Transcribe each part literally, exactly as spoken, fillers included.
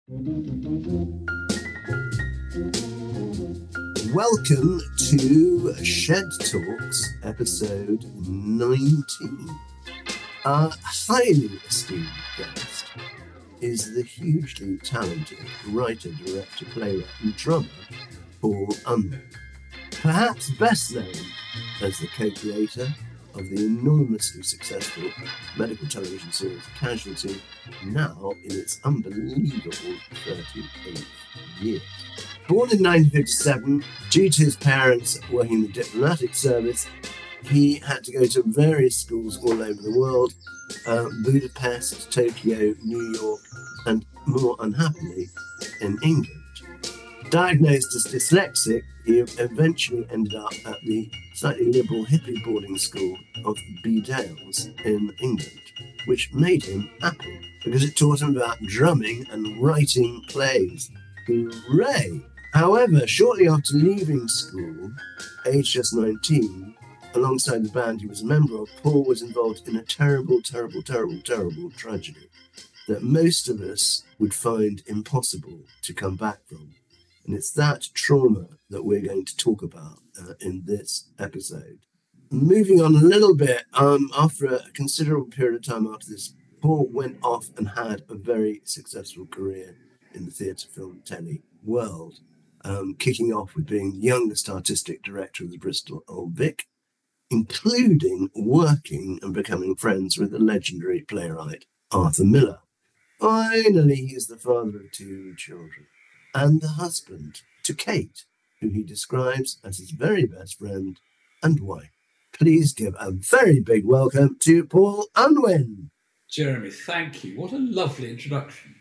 Welcome to Shed Talks, episode nineteen. Our highly esteemed guest is the hugely talented writer, director, playwright and drummer, Paul Unwin. Perhaps best known as the co-creator of the enormously successful medical television series Casualty, now in its unbelievable thirty-eighth year. Born in nineteen fifty-seven, due to his parents working in the diplomatic service, he had to go to various schools all over the world, uh, Budapest, Tokyo, New York, and more unhappily, in England. Diagnosed as dyslexic, he eventually ended up at the slightly liberal hippie boarding school of Bedales in England, which made him happy because it taught him about drumming and writing plays. Hooray! However, shortly after leaving school, aged just nineteen, alongside the band he was a member of, Paul was involved in a terrible, terrible, terrible, terrible tragedy that most of us would find impossible to come back from. And it's that trauma that we're going to talk about uh, in this episode. Moving on a little bit, um, after a considerable period of time after this, Paul went off and had a very successful career in the theatre, film, telly world, um, kicking off with being the youngest artistic director of the Bristol Old Vic, including working and becoming friends with the legendary playwright Arthur Miller. Finally, he is the father of two children and the husband to Kate, who he describes as his very best friend and wife. Please give a very big welcome to Paul Unwin. Jeremy, thank you. What a lovely introduction.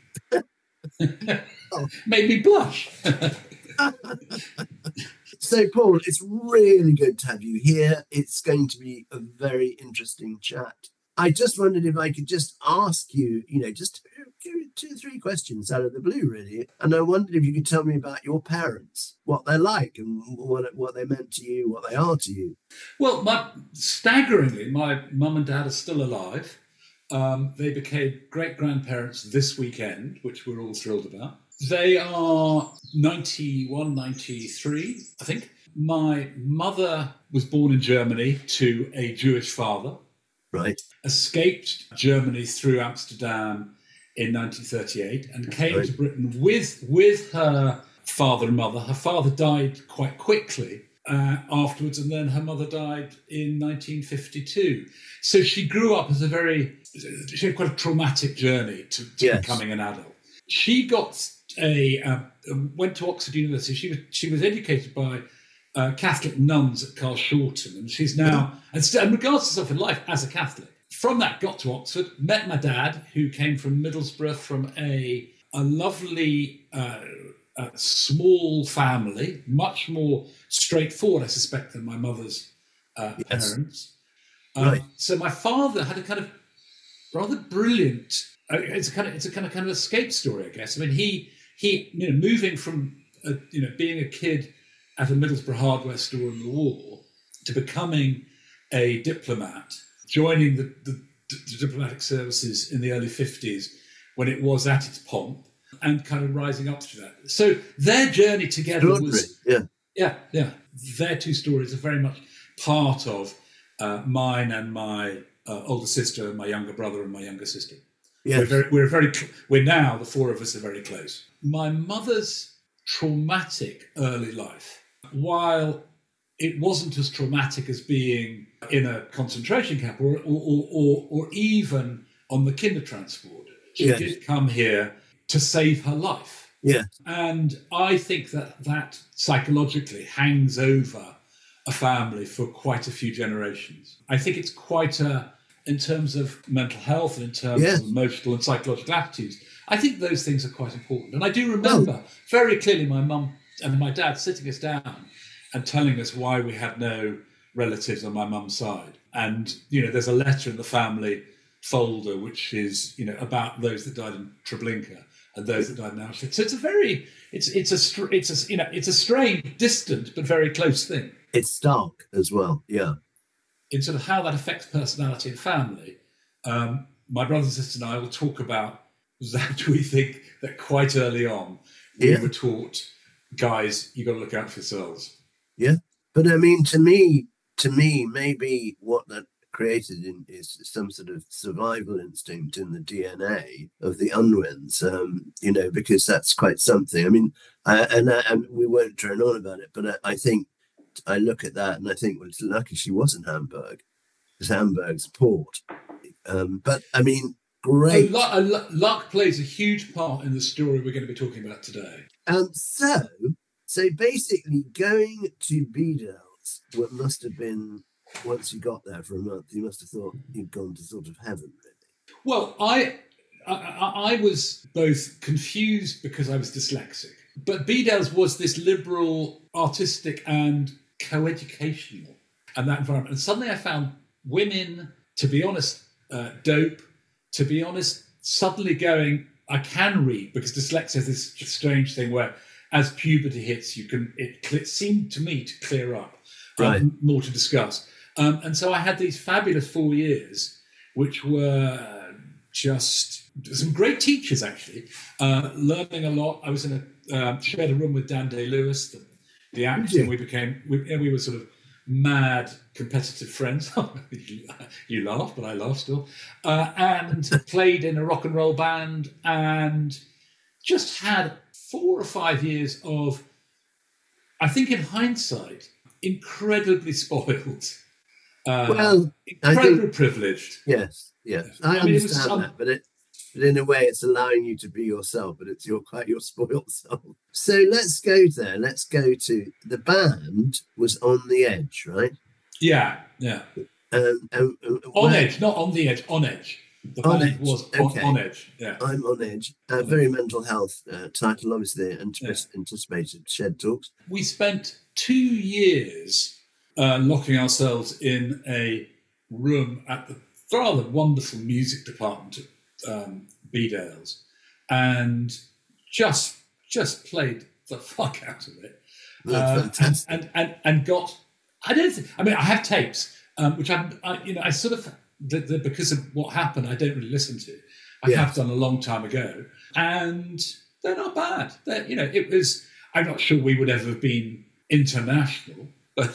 oh. Made me blush. So, Paul, it's really good to have you here. It's going to be a very interesting chat. I just wondered if I could just ask you, you know, just two, two, three questions out of the blue, really. And I wondered if you could tell me about your parents, what they're like and what what they meant to you, what they are to you. Well, my, staggeringly, my mum and dad are still alive. Um, they became great-grandparents this weekend, which we're all thrilled about. They are ninety-one, ninety-three, I think. My mother was born in Germany to a Jewish father. Right. Escaped Germany through Amsterdam in nineteen thirty-eight and came right. to Britain with, with her father and mother. Her father died quite quickly uh, afterwards, and then her mother died in nineteen fifty-two. So she grew up as a very, she had quite a traumatic journey to, to yes. becoming an adult. She got a, uh, went to Oxford University. She was, she was educated by Uh, Catholic nuns at Carl Shorten, and she's now, and, st- and regards herself in life as a Catholic. From that, got to Oxford, met my dad, who came from Middlesbrough, from a a lovely uh, uh, small family, much more straightforward, I suspect, than my mother's uh, yes. parents. Um, right. So my father had a kind of rather brilliant. Uh, it's a kind of it's a kind of kind of escape story, I guess. I mean, he he you know moving from a, you know being a kid at a Middlesbrough hardware store in the war, to becoming a diplomat, joining the, the, the diplomatic services in the early fifties when it was at its pomp, and kind of rising up through that. So their journey together was... Yeah, yeah, yeah. Their two stories are very much part of uh, mine and my uh, older sister, my younger brother and my younger sister. Yes. We're very, we're very, we're now, the four of us are very close. My mother's traumatic early life, while it wasn't as traumatic as being in a concentration camp or or, or, or, or even on the Kindertransport, she yes. did come here to save her life. Yeah. And I think that that psychologically hangs over a family for quite a few generations. I think it's quite a, in terms of mental health and in terms yes. of emotional and psychological attitudes, I think those things are quite important. And I do remember oh. very clearly my mum and my dad sitting us down and telling us why we had no relatives on my mum's side. And, you know, there's a letter in the family folder which is, you know, about those that died in Treblinka and those that died in Auschwitz. So it's a very, it's it's a, it's a, you know, it's a strange, distant, but very close thing. It's stark as well, yeah. In sort of how that affects personality and family, um, my brothers and sisters and I will talk about that we think that quite early on we Yeah. were taught, guys, you got to look out for yourselves. Yeah, but I mean, to me, to me, maybe what that created in, is some sort of survival instinct in the D N A of the Unwins. Um, you know, because that's quite something. I mean, I, and I, and we won't drone on about it, but I, I think I look at that and I think, well, it's lucky she was in Hamburg, because Hamburg's a port. Um, but I mean, great. Oh, luck, luck plays a huge part in the story we're going to be talking about today. Um, so, so basically, going to Bedales, what must have been, once you got there for a month, you must have thought you'd gone to sort of heaven, really. Well, I, I, I was both confused because I was dyslexic, but Bedales was this liberal, artistic, and co-educational, and that environment. And suddenly, I found women, to be honest, uh, dope. To be honest, suddenly going, I can read, because dyslexia is this strange thing where, as puberty hits, you can. It, it seemed to me to clear up. Right. Um, more to discuss. Um, and so I had these fabulous four years, which were just some great teachers, actually. Uh, learning a lot. I was in a uh, shared a room with Dan Day-Lewis, the, the actor. We became we, we were sort of mad competitive friends. you, you laugh, but I laugh still. Uh, and played in a rock and roll band, and just had four or five years of, I think in hindsight, incredibly spoiled. Uh, well, incredibly think, privileged. Yes, yes. I, I mean, understand was, that, but it, but in a way, it's allowing you to be yourself, but it's your quite your spoiled self. So let's go there. Let's go to the band was On the Edge, right? Yeah, yeah. Um, um, um, on where, edge, not on the edge. On edge. The on band edge. was okay. on, on edge. Yeah, I'm on edge. Uh, very mental health uh, title, obviously anticip- yeah. anticipated. Shed Talks. We spent two years uh, locking ourselves in a room at the rather wonderful music department at um, Bedales, and just just played the fuck out of it. That's uh, fantastic. And, and and and got. I don't think. I mean, I have tapes, um, which I, I, you know, I sort of the, the, because of what happened, I don't really listen to. I yeah. have done a long time ago, and they're not bad. They're, you know, it was. I'm not sure we would ever have been international, but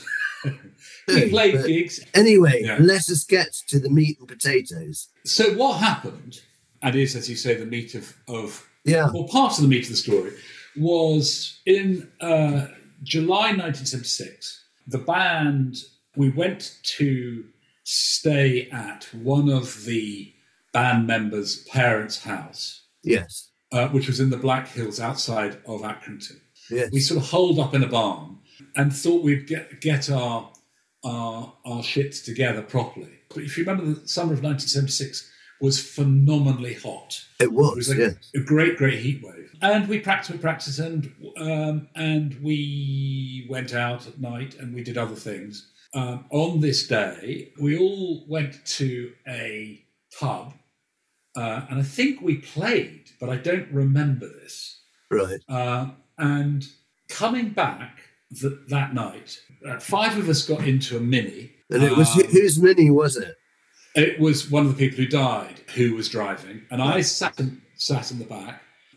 we played but gigs. Anyway, yeah. Let us get to the meat and potatoes. So what happened, and is, as you say, the meat of, of yeah, or part of the meat of the story, was in uh, July nineteen seventy-six. The band, we went to stay at one of the band members' parents' house. Yes. Uh, which was in the Black Hills outside of Accrington. Yes. We sort of holed up in a barn and thought we'd get get our, our, our shit together properly. But if you remember, the summer of nineteen seventy-six was phenomenally hot. It was, it was like yes. a great, great heat wave. And we practiced, we practiced, and um, and we went out at night and we did other things. Um, on this day, we all went to a pub, uh, and I think we played, but I don't remember this. Right. Uh, and coming back th- that night, uh, five of us got into a Mini. And it was um, whose Mini was it? It was one of the people who died who was driving, and I sat in, sat in the back.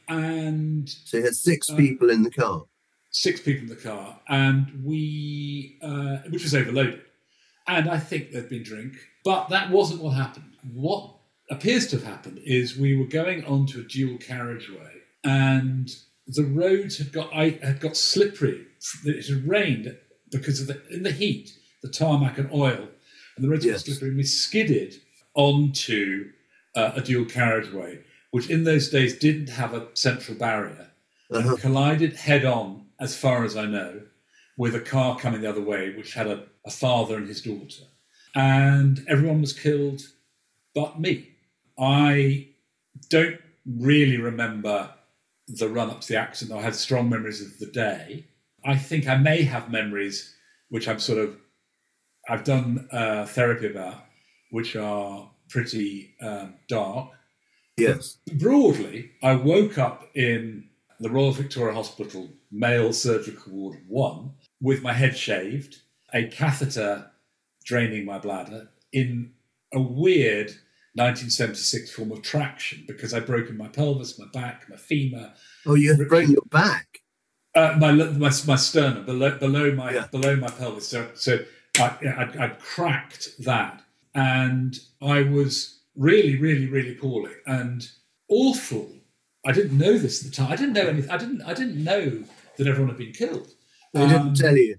And so you had six uh, people in the car. Six people in the car, and we, uh, which was overloaded. And I think there'd been drink, but that wasn't what happened. What appears to have happened is we were going onto a dual carriageway, and the roads had got I, had got slippery. It had rained because of the in the heat, the tarmac and oil, and the roads yes. got slippery. And we skidded onto uh, a dual carriageway, which in those days didn't have a central barrier, uh-huh. and collided head-on, as far as I know, with a car coming the other way, which had a, a father and his daughter. And everyone was killed but me. I don't really remember the run-up to the accident. I had strong memories of the day. I think I may have memories, which I'm sort of, I've done uh, therapy about, which are pretty um, dark. Yes. But broadly, I woke up in the Royal Victoria Hospital male surgical ward one with my head shaved, a catheter draining my bladder, in a weird nineteen seventy-six form of traction because I'd broken my pelvis, my back, my femur. Oh, you had broken your back? Uh, my, my my sternum below below my Yeah. below my pelvis. So so I, I I cracked that, and I was really really really poorly and awful. I didn't know this at the time. I didn't know anything. I didn't I didn't know that everyone had been killed. They um, didn't tell you?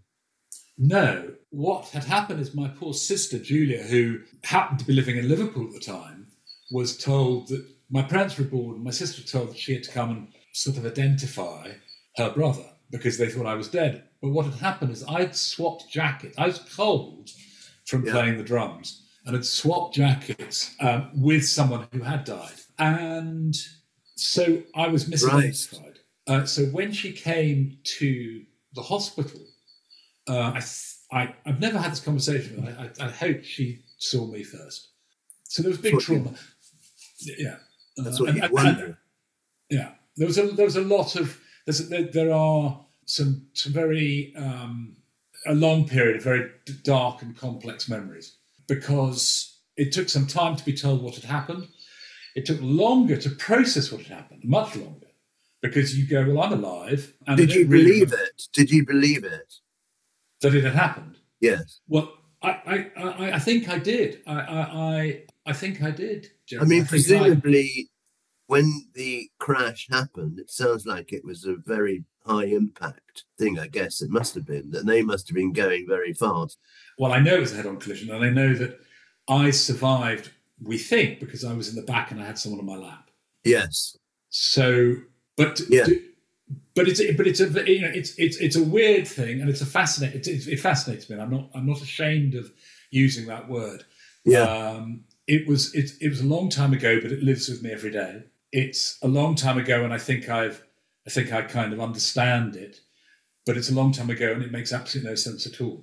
No. What had happened is my poor sister Julia, who happened to be living in Liverpool at the time, was told that my parents were born. And my sister was told that she had to come and sort of identify her brother because they thought I was dead. But what had happened is I'd swapped jackets. I was cold from Yeah. playing the drums and had swapped jackets um, with someone who had died. And so I was misidentified. Right. Uh, so when she came to the hospital, uh, I, I, I've never had this conversation with her. I, I, I hope she saw me first. So there was big trauma. You, yeah. That's uh, what and, you and, wonder. And, yeah. There was a there was a lot of there's a, there, there are some some very um, a long period of very dark and complex memories because it took some time to be told what had happened. It took longer to process what had happened, much longer, because you go, well, I'm alive. And Did you believe it? Did you believe it? That it had happened? Yes. Well, I I, I, I think I did. I I I think I did. Jeremy. I mean, I presumably. I, When the crash happened, it sounds like it was a very high impact thing, I guess it must have been, that they must have been going very fast. Well, I know it was a head-on collision, and I know that I survived, we think, because I was in the back and I had someone on my lap. Yes. So, but yeah. but it's but it's a you know it's it's it's a weird thing, and it's a fascinating. It, it fascinates me. And I'm not I'm not ashamed of using that word. Yeah. Um, it was it it was a long time ago, but it lives with me every day. It's a long time ago, and I think I've, I think I kind of understand it, but it's a long time ago, and it makes absolutely no sense at all.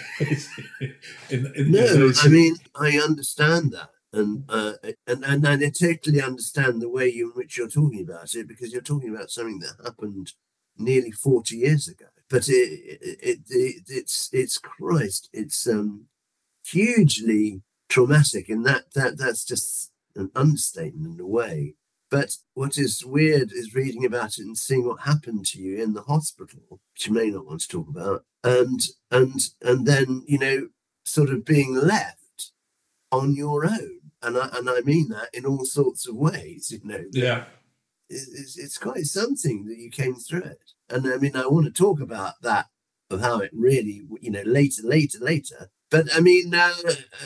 in, in, no, in I mean I understand that, and uh, and and I totally understand the way you, in which you're talking about it, because you're talking about something that happened nearly forty years ago. But it, it, it, it it's it's Christ, it's um, hugely traumatic, and that that that's just an understatement in a way. But what is weird is reading about it and seeing what happened to you in the hospital, which you may not want to talk about, and and and then, you know, sort of being left on your own. And I, and I mean that in all sorts of ways, you know. Yeah. It's, it's quite something that you came through it. And I mean, I want to talk about that, of how it really, you know, later, later, later. But I mean, uh,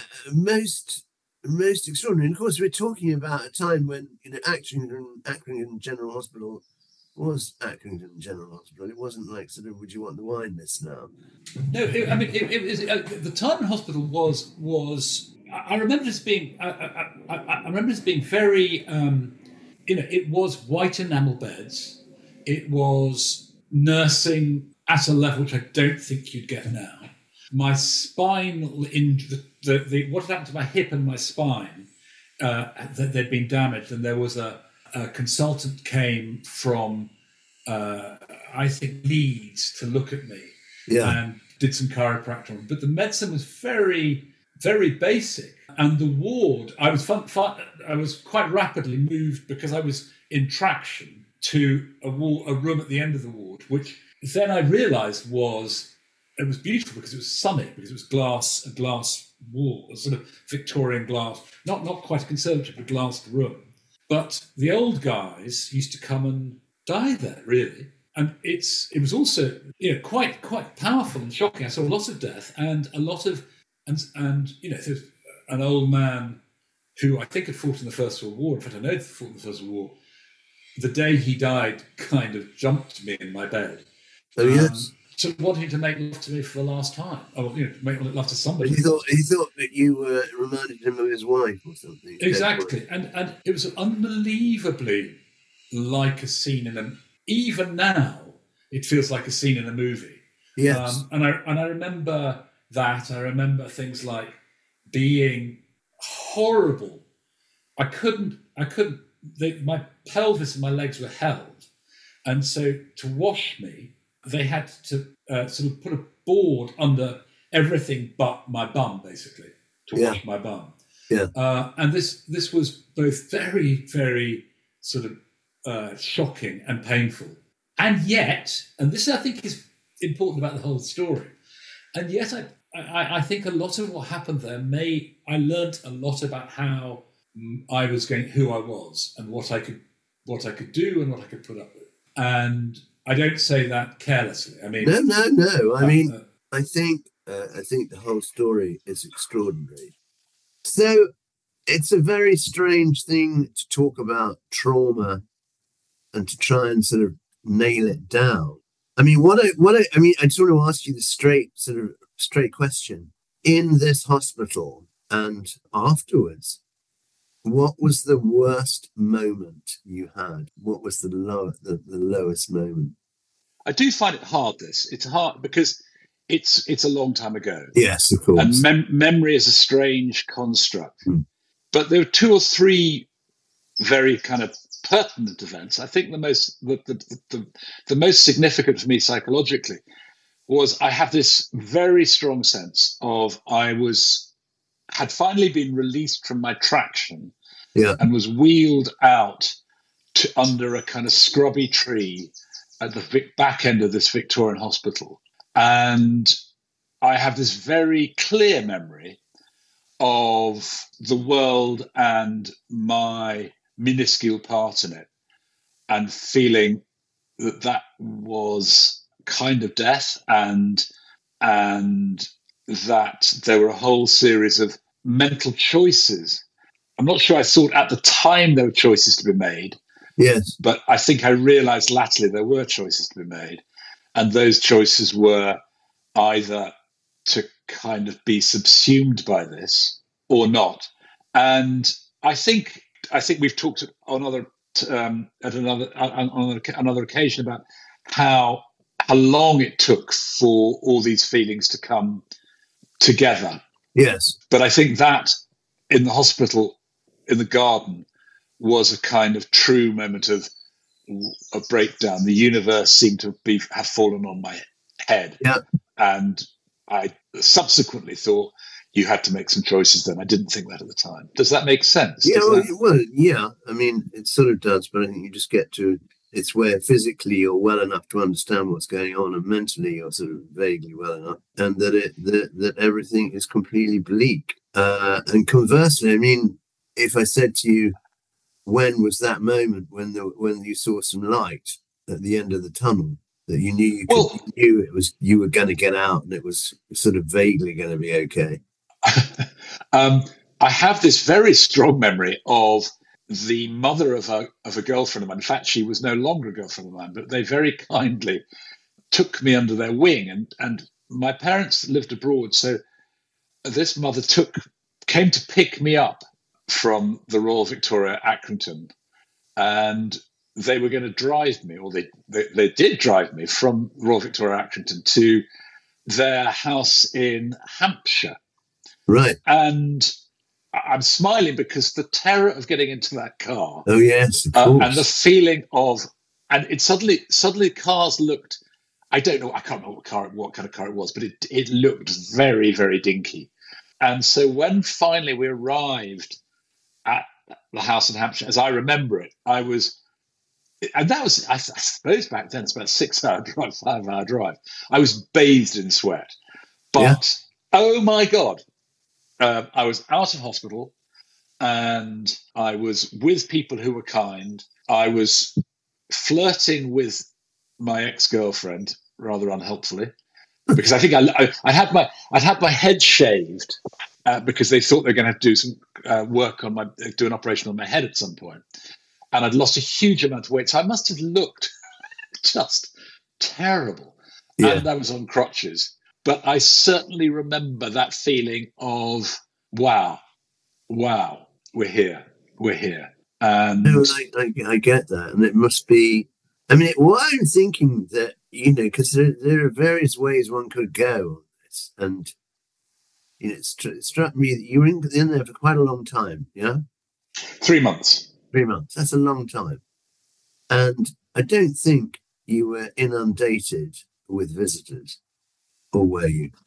most... most extraordinary. And of course, we're talking about a time when, you know, Accrington, Accrington General Hospital was Accrington General Hospital. It wasn't like sort of, would you want the wine list now? No, it, I mean, it, it was, uh, the time in hospital was was. I remember this being. I, I, I, I remember this being very. Um, you know, it was white enamel beds. It was nursing at a level which I don't think you'd get now. My spinal injury, the, the, the what had happened to my hip and my spine, uh, that they'd been damaged, and there was a, a consultant came from, uh, I think, Leeds to look at me, yeah. and did some chiropractic. But the medicine was very, very basic, and the ward, I was fun, fun, I was quite rapidly moved because I was in traction to a wall, a room at the end of the ward, which then I realised was. It was beautiful because it was sunny, because it was glass, a glass wall, a sort of Victorian glass, not not quite a conservatory, but a glassed room. But the old guys used to come and die there, really. And it's it was also, you know, quite quite powerful and shocking. I saw lots of death and a lot of and and you know, there's an old man who I think had fought in the First World War. In fact, I know he fought in the First World War. The day he died, kind of jumped me in my bed. Oh yes. Um, So wanting to make love to me for the last time, or you know, make love to somebody. He thought he thought that you uh, reminded him of his wife or something. Exactly, and and it was unbelievably like a scene in a. Even now, it feels like a scene in a movie. Yes, um, and I and I remember that. I remember things like being horrible. I couldn't. I couldn't. They, my pelvis and my legs were held, and so to wash me. They had to uh, sort of put a board under everything but my bum, basically, to yeah. wash my bum. Yeah. Uh, and this this was both very, very sort of uh, shocking and painful. And yet, and this I think is important about the whole story, and yet I, I, I think a lot of what happened there may, I learned a lot about how I was going, who I was and what I could, what I could do and what I could put up with. And I don't say that carelessly. I mean, no, no, no. I uh, mean, uh, I think, uh, I think the whole story is extraordinary. So it's a very strange thing to talk about trauma and to try and sort of nail it down. I mean, what I, what I, I mean, I just want to ask you the straight, sort of straight question. In this hospital and afterwards, what was the worst moment you had? What was the low, the, the lowest moment? I do find it hard. This it's hard because it's it's a long time ago. Yes, of course. And mem- memory is a strange construct. Mm. But there are two or three very kind of pertinent events. I think the most the, the, the, the most significant for me psychologically was I have this very strong sense of I was had finally been released from my traction, yeah, and was wheeled out to under a kind of scrubby tree at the back end of this Victorian hospital. And I have this very clear memory of the world and my minuscule part in it, and feeling that that was kind of death, and and that there were a whole series of mental choices. I'm not sure I thought at the time there were choices to be made. Yes. But I think I realized latterly there were choices to be made. And those choices were either to kind of be subsumed by this or not. And I think I think we've talked on other um, at another on another occasion about how how long it took for all these feelings to come together. Yes. But I think that in the hospital, in the garden, was a kind of true moment of a breakdown. The universe seemed to be have fallen on my head. Yeah. And I subsequently thought you had to make some choices then. I didn't think that at the time. Does that make sense? Yeah, well, that... well, yeah. I mean, it sort of does, but I think you just get to it's where physically you're well enough to understand what's going on, and mentally you're sort of vaguely well enough, and that it that, that everything is completely bleak. Uh, and conversely, I mean, if I said to you, when was that moment when the when you saw some light at the end of the tunnel, that you knew you, could, well, you knew it was you were going to get out and it was sort of vaguely going to be okay? um, I have this very strong memory of the mother of a of a girlfriend of mine. In fact, she was no longer a girlfriend of mine, but they very kindly took me under their wing. And and my parents lived abroad, so this mother took came to pick me up from the Royal Victoria Accrington, and they were going to drive me, or they, they they did drive me from Royal Victoria Accrington to their house in Hampshire. Right. And I'm smiling because the terror of getting into that car. Oh yes, of uh, course. and the feeling of, and it suddenly suddenly cars looked. I don't know. I can't remember what car, what kind of car it was, but it it looked very very dinky. And so when finally we arrived at the house in Hampshire, as I remember it, I was, and that was, I, I suppose back then it's about a six-hour drive, five-hour drive. I was bathed in sweat, but yeah. Oh my God, uh, I was out of hospital, and I was with people who were kind. I was flirting with my ex-girlfriend rather unhelpfully, because I think I, I, I had my I'd had my head shaved uh, because they thought they were going to have to do some uh, work on my do an operation on my head at some point, and I'd lost a huge amount of weight, so I must have looked just terrible. Yeah. And I was on crutches, but I certainly remember that feeling of wow, wow, we're here, we're here. And no, I, I, I get that, and it must be. I mean, what I'm thinking that, you know, because there, there are various ways one could go on this, and you know, it, stru- it struck me that you were in, in there for quite a long time. Yeah, three months. Three months. That's a long time, and I don't think you were inundated with visitors, or were you?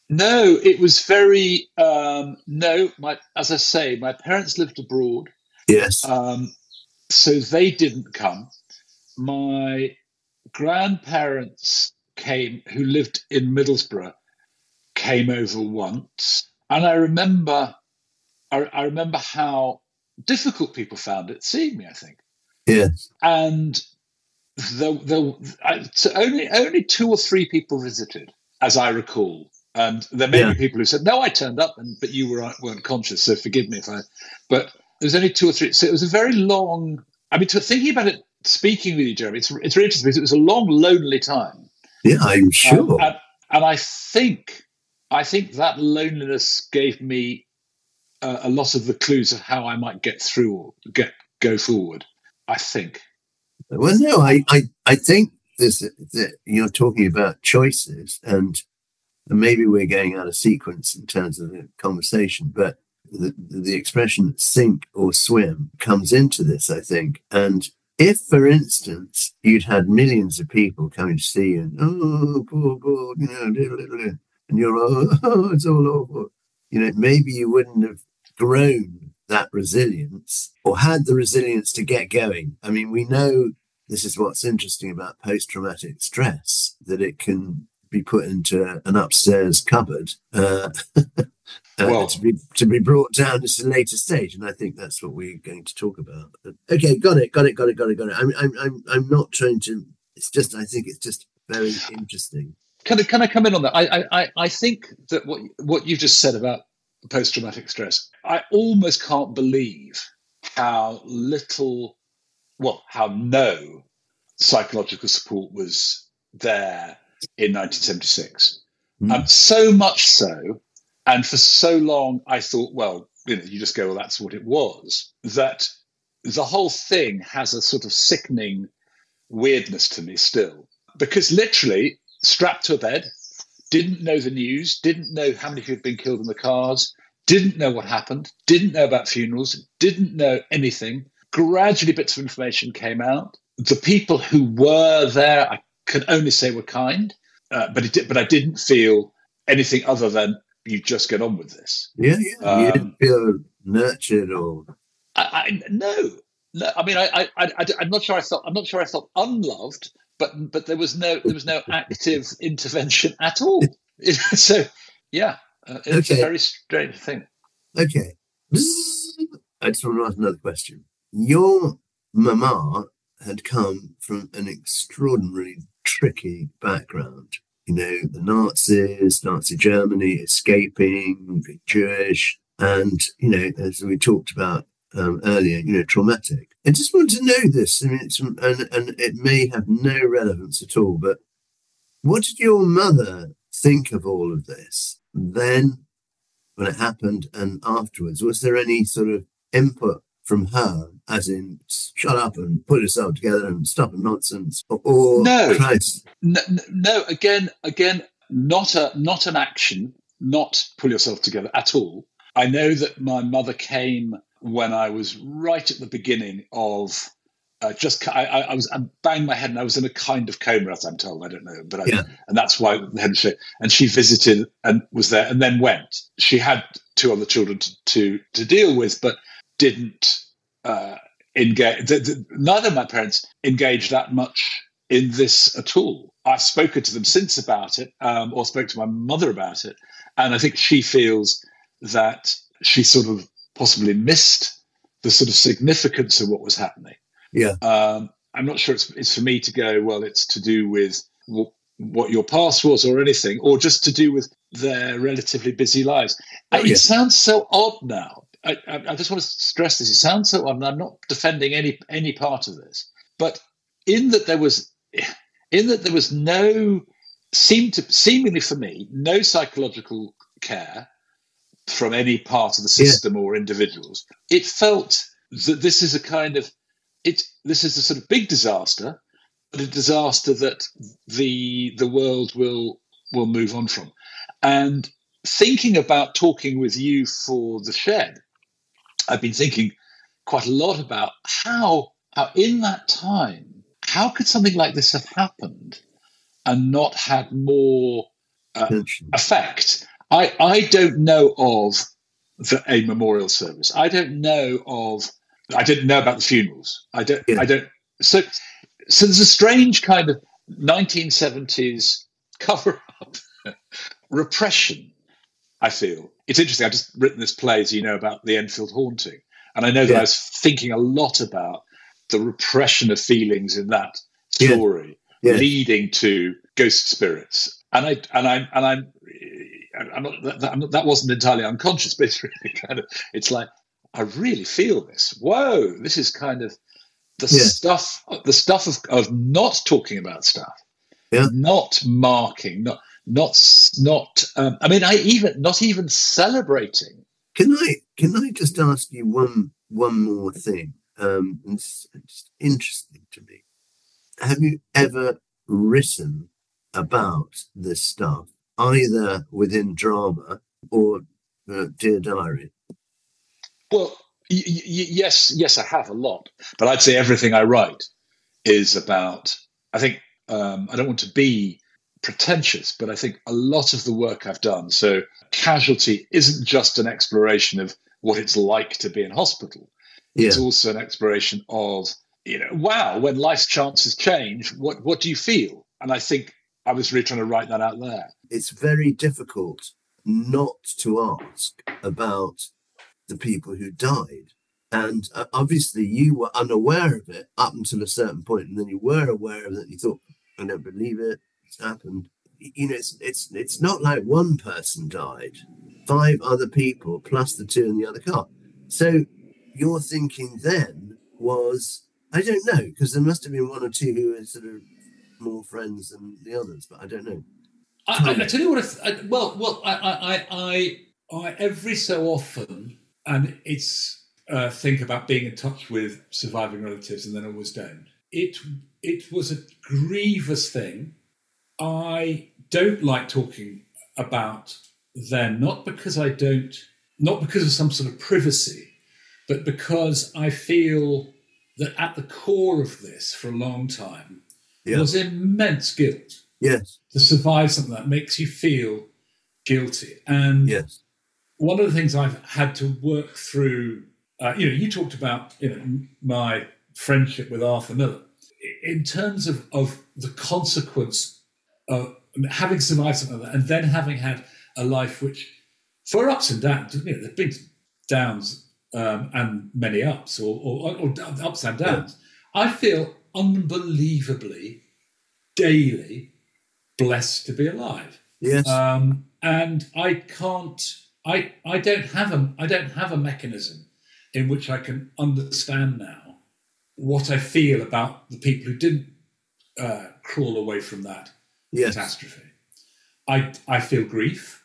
No, it was very um, no. My, as I say, my parents lived abroad, Yes. um, so they didn't come. My grandparents came, who lived in Middlesbrough, came over once, and I remember, I, I remember how difficult people found it seeing me. I think, Yes. and the the I, so only only two or three people visited, as I recall. And there may Yeah. be people who said, "No, I turned up, and but you were, weren't conscious, so forgive me if I." But there's only two or three. So it was a very long. I mean, to thinking about it, speaking with you, Jeremy, it's it's really interesting because it was a long, lonely time. Yeah, I'm sure. Um, and, and I think, I think that loneliness gave me uh, a lot of the clues of how I might get through or get go forward. I think. Well, no, I, I, I think this that you're talking about choices, and maybe we're going out of sequence in terms of the conversation, but the, the expression sink or swim comes into this, I think. And if, for instance, you'd had millions of people coming to see you, and, oh, poor God, you know, and you're, oh, oh, it's all awful, you know, maybe you wouldn't have grown that resilience or had the resilience to get going. I mean, we know this is what's interesting about post-traumatic stress, that it can be put into an upstairs cupboard uh, uh, Well, to be to be brought down at a later stage, and I think that's what we're going to talk about. Okay, got it, got it, got it, got it, got it. I'm I'm I'm I'm not trying to. It's just I think it's just very interesting. Can I, can I come in on that? I I I think that what what you just said about post-traumatic stress, I almost can't believe how little, well, how no psychological support was there in nineteen seventy-six. Mm. Um, so much so, and for so long, I thought, well, you know, you just go, well, that's what it was, that the whole thing has a sort of sickening weirdness to me still. Because literally, strapped to a bed, didn't know the news, didn't know how many people had been killed in the cars, didn't know what happened, didn't know about funerals, didn't know anything. Gradually, bits of information came out. The people who were there, I can only say were kind, uh, but it did, but I didn't feel anything other than you just get on with this. Yeah, yeah. Um, you didn't feel nurtured or I, I no, no. I mean, I, I, I, I'm not sure I felt. I'm not sure I felt unloved, but but there was no there was no active intervention at all. So yeah, uh, it's okay. A very strange thing. Okay, I just want to ask another question. Your mama had come from an extraordinarily tricky background. You know, the Nazis, Nazi Germany, escaping, being Jewish, and, you know, as we talked about um, earlier, you know, traumatic. I just want to know this, I mean, it's, and, and it may have no relevance at all, but what did your mother think of all of this then, when it happened, and afterwards? Was there any sort of input from her, as in shut up and put yourself together and stop the nonsense, or, or no, Christ? no, no, again, again, not a not an action, not pull yourself together at all. I know that my mother came when I was right at the beginning of uh, just I, I, I was I banged my head and I was in a kind of coma, as I'm told. I don't know, but I, yeah. and that's why the head shake. And she visited and was there, and then went. She had two other children to to, to deal with, but didn't uh, engage. The, the, neither of my parents engaged that much in this at all. I've spoken to them since about it, um, or spoke to my mother about it, and I think she feels that she sort of possibly missed the sort of significance of what was happening. Yeah, um, I'm not sure it's, it's for me to go, well, it's to do with w- what your past was or anything, or just to do with their relatively busy lives. Oh, it yeah. sounds so odd now. I, I just want to stress this. It sounds so odd, and I'm not defending any any part of this, but in that there was, in that there was no, seemed to seemingly for me, no psychological care from any part of the system yeah. or individuals. It felt that this is a kind of it. This is a sort of big disaster, but a disaster that the the world will will move on from. And thinking about talking with you for the shed, I've been thinking quite a lot about how, how in that time, how could something like this have happened and not had more uh, effect? I, I don't know of the, a memorial service. I don't know of. I didn't know about the funerals. I don't. Yeah. I don't. So, so there's a strange kind of nineteen seventies cover up repression. I feel it's interesting. I've just written this play, as you know, about the Enfield haunting, and I know that Yeah. I was thinking a lot about the repression of feelings in that story, Yeah. Yeah. leading to ghost spirits. And I and I and I'm. I'm not, that, I'm not, that wasn't entirely unconscious, but it's really kind of, it's like, I really feel this. Whoa, this is kind of the Yeah. stuff, the stuff of, of not talking about stuff, Yeah. not marking, not, not, not, um, I mean, I even, not even celebrating. Can I, can I just ask you one, one more thing? Um, it's, it's interesting to me. Have you ever written about this stuff, either within drama or uh, Dear Diary? Well, y- y- yes, yes, I have a lot, but I'd say everything I write is about. I think um, I don't want to be pretentious, but I think a lot of the work I've done. So, Casualty isn't just an exploration of what it's like to be in hospital. Yeah. It's also an exploration of, you know, wow, when life's chances change, what what do you feel? And I think I was really trying to write that out there. It's very difficult not to ask about the people who died. And uh, obviously you were unaware of it up until a certain point, and then you were aware of it and you thought, I don't believe it, it's happened. You know, it's it's it's not like one person died, five other people plus the two in the other car. So your thinking then was, I don't know, because there must have been one or two who were sort of more friends than the others, but I don't know. I, I, I tell you what. I, th- I, well, well, I, I, I, I, every so often, and it's uh, think about being in touch with surviving relatives, and then always don't. It, it was a grievous thing. I don't like talking about them, not because I don't, not because of some sort of privacy, but because I feel that at the core of this, for a long time, Yeah. was immense guilt. Yes. To survive something that makes you feel guilty. And Yes. one of the things I've had to work through, uh, you know, you talked about, you know, my friendship with Arthur Miller. In terms of, of the consequence of having survived something like that, and then having had a life which, for ups and downs, you know, there's been downs um, and many ups, or, or, or ups and downs. Yeah. I feel unbelievably, daily blessed to be alive. Yes. Um, and I can't. I I don't have a I don't have a mechanism in which I can understand now what I feel about the people who didn't uh, crawl away from that yes. catastrophe. I I feel grief,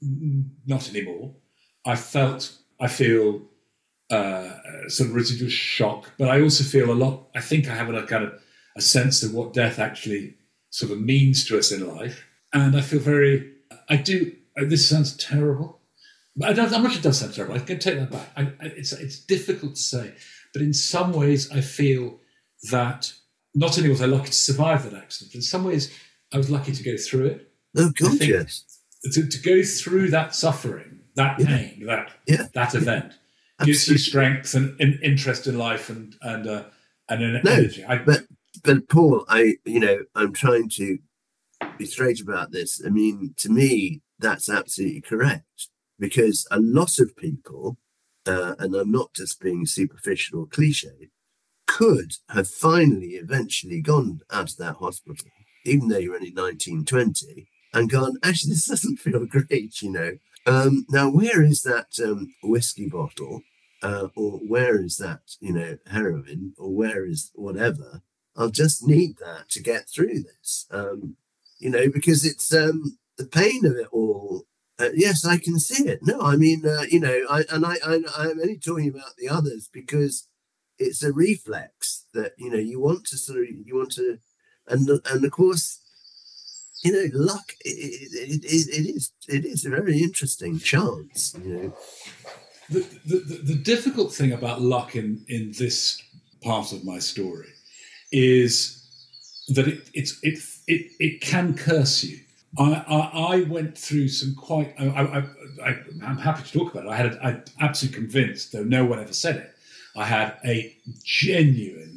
not anymore. I felt I feel uh, some residual shock, but I also feel a lot. I think I have a kind of a sense of what death actually sort of means to us in life, and I feel very. I do. This sounds terrible, but I don't. I'm not sure it does sound terrible. I can take that back. I, I, it's it's difficult to say, but in some ways, I feel that not only was I lucky to survive that accident, but in some ways, I was lucky to go through it. Oh God, yes. To, to go through that suffering, that yeah. pain, that yeah. that event yeah. gives you strength and, and interest in life and and uh, and an no, energy. I, but but Paul, I you know I'm trying to be straight about this. I mean, to me, that's absolutely correct, because a lot of people, uh, and I'm not just being superficial or cliche, could have finally eventually gone out of that hospital, even though you're only nineteen, twenty, and gone, actually, this doesn't feel great, you know. Um, now, where is that um, whiskey bottle, uh, or where is that, you know, heroin, or where is whatever? I'll just need that to get through this, um, you know, because it's um, the pain of it all. Uh, yes, I can see it. No, I mean, uh, you know, I and I, I, I'm only talking about the others because it's a reflex that, you know, you want to sort of, you want to, and and of course, you know, luck, it, it, it, it is it is a very interesting chance, you know. The, the, the, the difficult thing about luck in, in this part of my story is that it, it's, it, it, it can curse you. I, I, I went through some quite. I, I, I, I'm happy to talk about it. I had. I'm absolutely convinced, though no one ever said it. I had a genuine,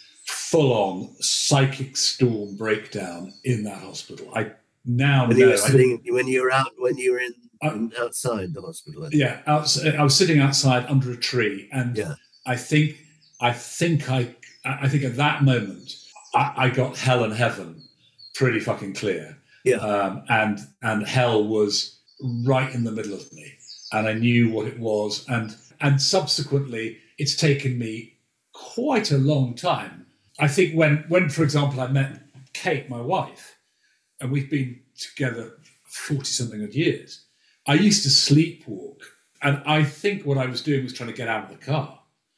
full-on psychic storm breakdown in that hospital. I now when know. You were sitting, when you were out, when you were in, I, in outside the hospital. Yeah, outside, I was sitting outside under a tree, and yeah. I think, I think, I, I think at that moment, I, I got hell and heaven pretty fucking clear. Yeah. Um, and and hell was right in the middle of me, and I knew what it was, and and subsequently, it's taken me quite a long time. I think when when, for example, I met Kate, my wife, and we've been together forty something odd years. I used to sleepwalk, and I think what I was doing was trying to get out of the car.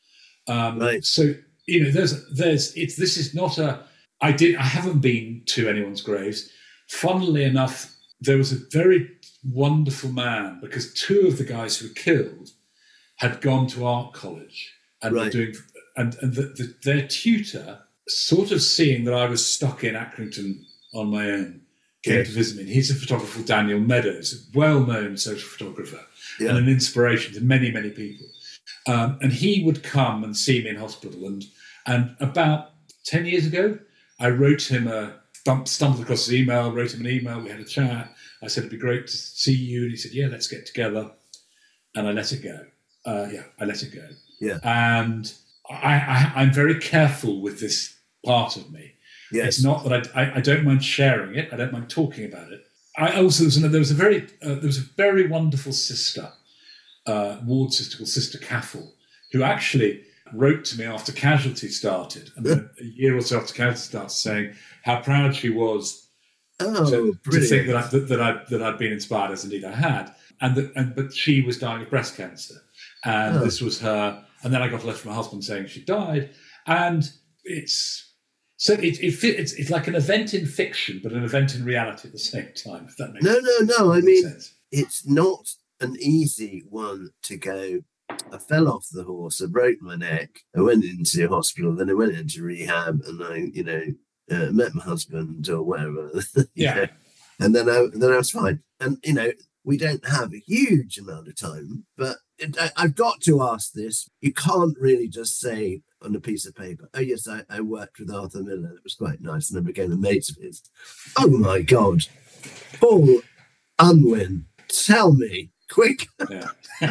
Um, right. So you know, there's there's it's this is not a. I did. I haven't been to anyone's graves. Funnily enough, there was a very wonderful man, because two of the guys who were killed had gone to art college and right. were doing, and, and the, the, their tutor, sort of seeing that I was stuck in Accrington on my own, came yeah. to visit me. And he's a photographer called Daniel Meadows, a well-known social photographer yeah. and an inspiration to many, many people. Um, and he would come and see me in hospital. And and about ten years ago, I wrote him a, stumbled across his email, wrote him an email, we had a chat. I said, it'd be great to see you. And he said, yeah, let's get together. And I let it go. Uh, yeah, I let it go. Yeah. And I, I, I'm very careful with this part of me. Yes. It's not that I, I, I don't mind sharing it. I don't mind talking about it. I also, there was a very, uh, there was a very wonderful sister, uh, ward sister called Sister Caffel, who actually wrote to me after Casualty started, and then a year or so after Casualty started, saying how proud she was oh, to, to think that I, that, that I that I'd been inspired, as indeed I had, and that and but she was dying of breast cancer, and oh. this was her. And then I got a letter from my husband saying she died, and it's so it, it it's it's like an event in fiction, but an event in reality at the same time. If that makes no, no, no. I mean, sense. It's not an easy one to go. I fell off the horse. I broke my neck. I went into hospital. Then I went into rehab, and I, you know, uh, met my husband or whatever. yeah. know? And then I then I was fine. And you know, we don't have a huge amount of time, but it, I, I've got to ask this. You can't really just say on a piece of paper, "Oh yes, I, I worked with Arthur Miller. It was quite nice, and I became a mate of his." Oh my God, Paul Unwin, tell me quick. Yeah.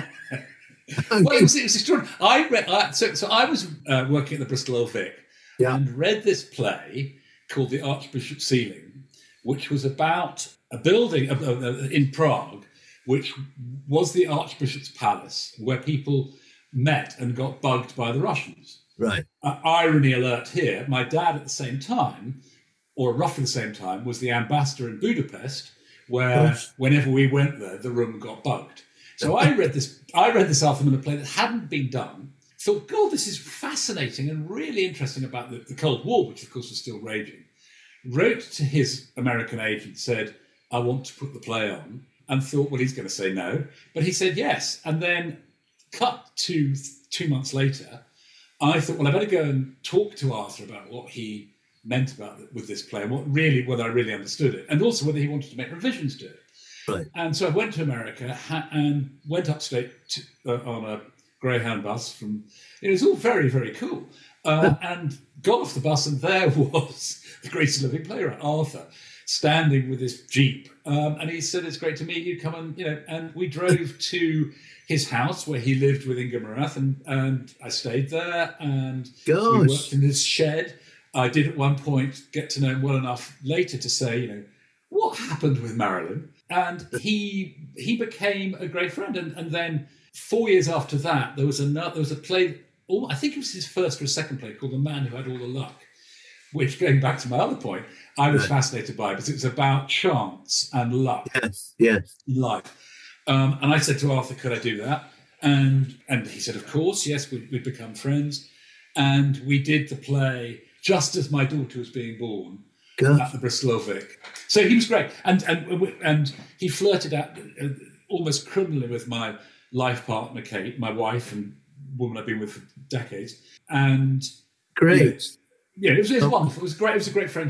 Well, it was, it was extraordinary. I read, I, so, so I was uh, working at the Bristol Old Vic yeah. and read this play called The Archbishop's Ceiling, which was about a building uh, uh, in Prague, which was the Archbishop's Palace, where people met and got bugged by the Russians. Right. Uh, irony alert here, my dad at the same time, or roughly the same time, was the ambassador in Budapest, where whenever we went there, the room got bugged. So I read this. I read this Arthur Miller play that hadn't been done. Thought, God, this is fascinating and really interesting about the, the Cold War, which of course was still raging. Wrote to his American agent, said, "I want to put the play on," and thought, well, he's going to say no, but he said yes. And then, cut to two months later, I thought, well, I better go and talk to Arthur about what he meant about it with this play, and what really, whether I really understood it, and also whether he wanted to make revisions to it. Right. And so I went to America ha- and went upstate to, uh, on a Greyhound bus from, it was all very, very cool. Uh, and got off the bus, and there was the greatest living playwright, Arthur, standing with his Jeep. Um, and he said, "It's great to meet you, come and," you know, and we drove to his house where he lived with Inga Marath, and, and I stayed there, and Gosh. we worked in his shed. I did at one point get to know him well enough later to say, you know, what happened with Marilyn? And he he became a great friend. And, and then four years after that, there was another, there was a play, oh, I think it was his first or second play, called The Man Who Had All the Luck, which, going back to my other point, I was right. fascinated by, because it was about chance and luck yes, yes. in life. Um, and I said to Arthur, could I do that? And and he said, of course, yes, we'd, we'd become friends. And we did the play just as my daughter was being born. Good. At the Bristol Old Vic. So he was great. And and and he flirted out uh, almost criminally with my life partner, Kate, my wife and woman I've been with for decades. And great. You know, yeah, it was, it was wonderful. It was great. It was a great friendship.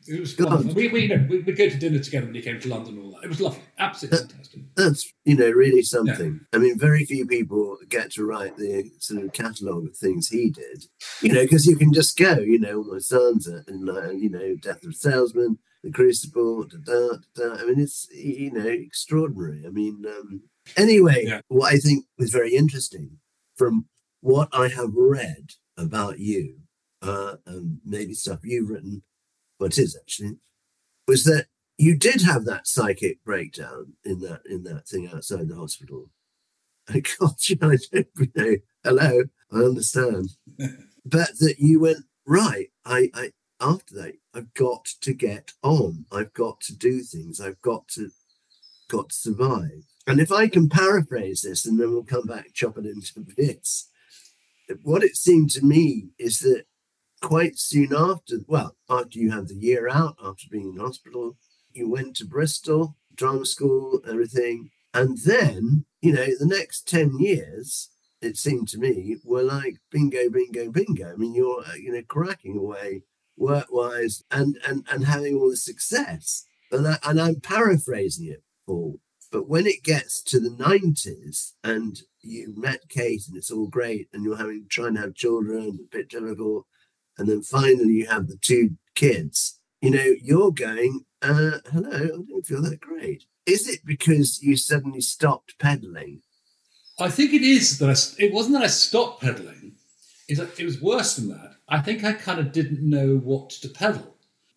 It was God. wonderful. We, we, you know, we, we'd go to dinner together when he came to London and all that. It was lovely. Absolutely That- fantastic. That's, you know, really something. I mean, very few people get to write the sort of catalogue of things he did, you know, because you can just go, you know, All My Sons and, uh, you know, Death of a Salesman, The Crucible, da, da, da, da. I mean, it's, you know, extraordinary. I mean, um, anyway, Yeah. what I think was very interesting from what I have read about you, uh, and maybe stuff you've written, what is actually, was that you did have that psychic breakdown in that in that thing outside the hospital. And God, you know, I don't, you know, hello, I understand. But that you went, right, I, I after that, I've got to get on. I've got to do things. I've got to got to survive. And if I can paraphrase this, and then we'll come back, chop it into bits. What it seemed to me is that quite soon after, well, after you had the year out, after being in hospital, you went to Bristol, drama school, everything. And then, you know, the next ten years, it seemed to me, were like bingo, bingo, bingo. I mean, you're, you know, cracking away work-wise and, and, and having all the success. And, I, and I'm paraphrasing it, Paul. But when it gets to the nineties and you met Kate and it's all great and you're having trying to have children, a bit difficult, and then finally you have the two kids, you know, you're going, uh, hello, I don't feel that great. Is it because you suddenly stopped pedaling? I think it is that I, it wasn't that I stopped pedaling. It, it was worse than that. I think I kind of didn't know what to pedal.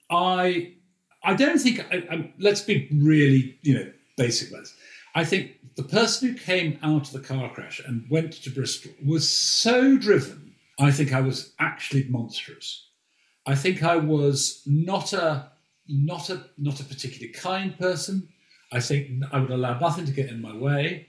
I I don't think, I, I, let's be really, you know, basic about this. I think the person who came out of the car crash and went to Bristol was so driven, I think I was actually monstrous. I think I was not a not a not a particularly kind person. I think I would allow nothing to get in my way.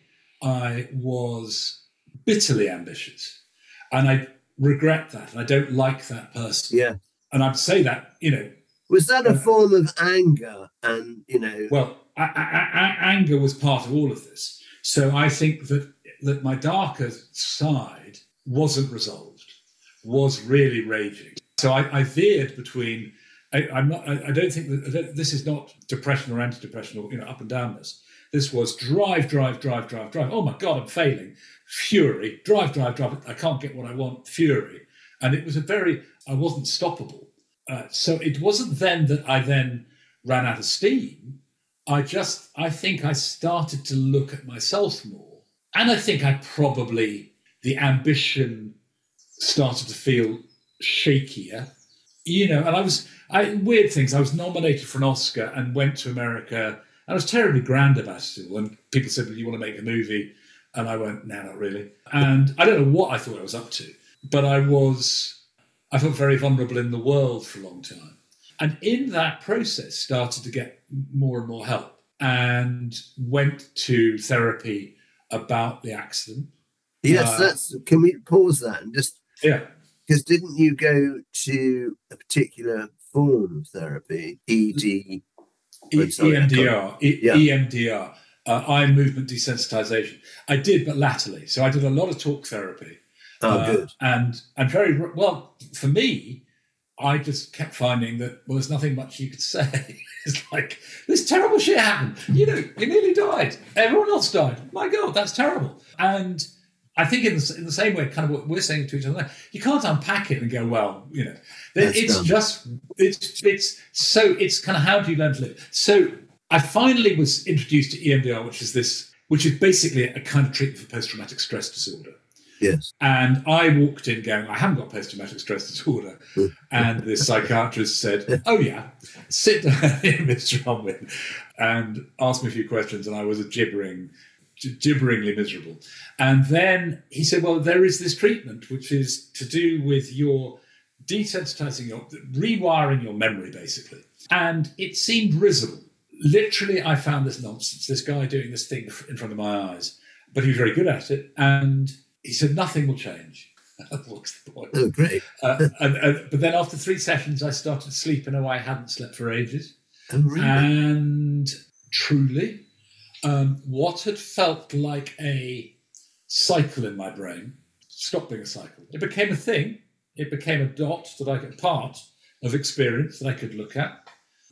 I was bitterly ambitious, and I regret that. And I don't like that person. Yeah, and I'd say that, you know. Was that a uh, form of anger? And you know, well, I, I, I, anger was part of all of this. So I think that that my darker side wasn't resolved, was really raging. So I, I veered between. I, I'm not. I, I don't think that I don't, this is not depression or anti-depression or, you know, up and down this. This was drive, drive, drive, drive, drive. Oh my God, I'm failing. Fury. Drive, drive, drive. I can't get what I want. Fury. And it was a very. I wasn't stoppable. Uh, so it wasn't then that I then ran out of steam. I just. I think I started to look at myself more, and I think I probably the ambition started to feel shakier. You know, and I was, I weird things. I was nominated for an Oscar and went to America. I was terribly grand about it. And people said, well, you want to make a movie? And I went, no, not really. And I don't know what I thought I was up to, but I was, I felt very vulnerable in the world for a long time. And in that process, started to get more and more help and went to therapy about the accident. Yes, uh, that's, can we pause that and just, yeah. Because didn't you go to a particular form of therapy, E D? E- sorry, I EMDR, e- Yeah. E M D R, uh, eye movement desensitization. I did, but latterly. So I did a lot of talk therapy. Oh, uh, good. And and very well for me. I just kept finding that, well, there's nothing much you could say. It's like, this terrible shit happened. You know, you nearly died. Everyone else died. My God, that's terrible. And I think in the, in the same way, kind of what we're saying to each other, you can't unpack it and go, well, you know, That's it's done. just, it's, it's, so it's kind of, how do you learn to live? So I finally was introduced to E M D R, which is this, which is basically a kind of treatment for post-traumatic stress disorder. Yes. And I walked in going, I haven't got post-traumatic stress disorder. And the psychiatrist said, oh, yeah, sit down here, Mister Unwin, and asked me a few questions. And I was a gibbering, gibberingly miserable. And then he said, well, there is this treatment, which is to do with your desensitizing, your rewiring your memory, basically. And it seemed risible. Literally, I found this nonsense, this guy doing this thing in front of my eyes. But he was very good at it. And he said, nothing will change. What's the point? Oh, great. uh, and, and, but then after three sessions, I started to sleep in a way I hadn't slept for ages. Oh, really? And truly, um, what had felt like a cycle in my brain stopped being a cycle. It became a thing. It became a dot that I could, part of experience that I could look at.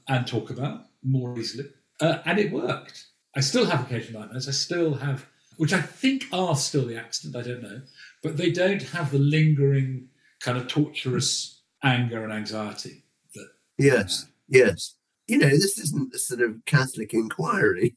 and talk about more easily. Uh, and it worked. I still have occasional nightmares. I still have, which I think are still the accident, I don't know, but they don't have the lingering kind of torturous anger and anxiety that. Yes, uh, yes. You know, this isn't a sort of Catholic inquiry.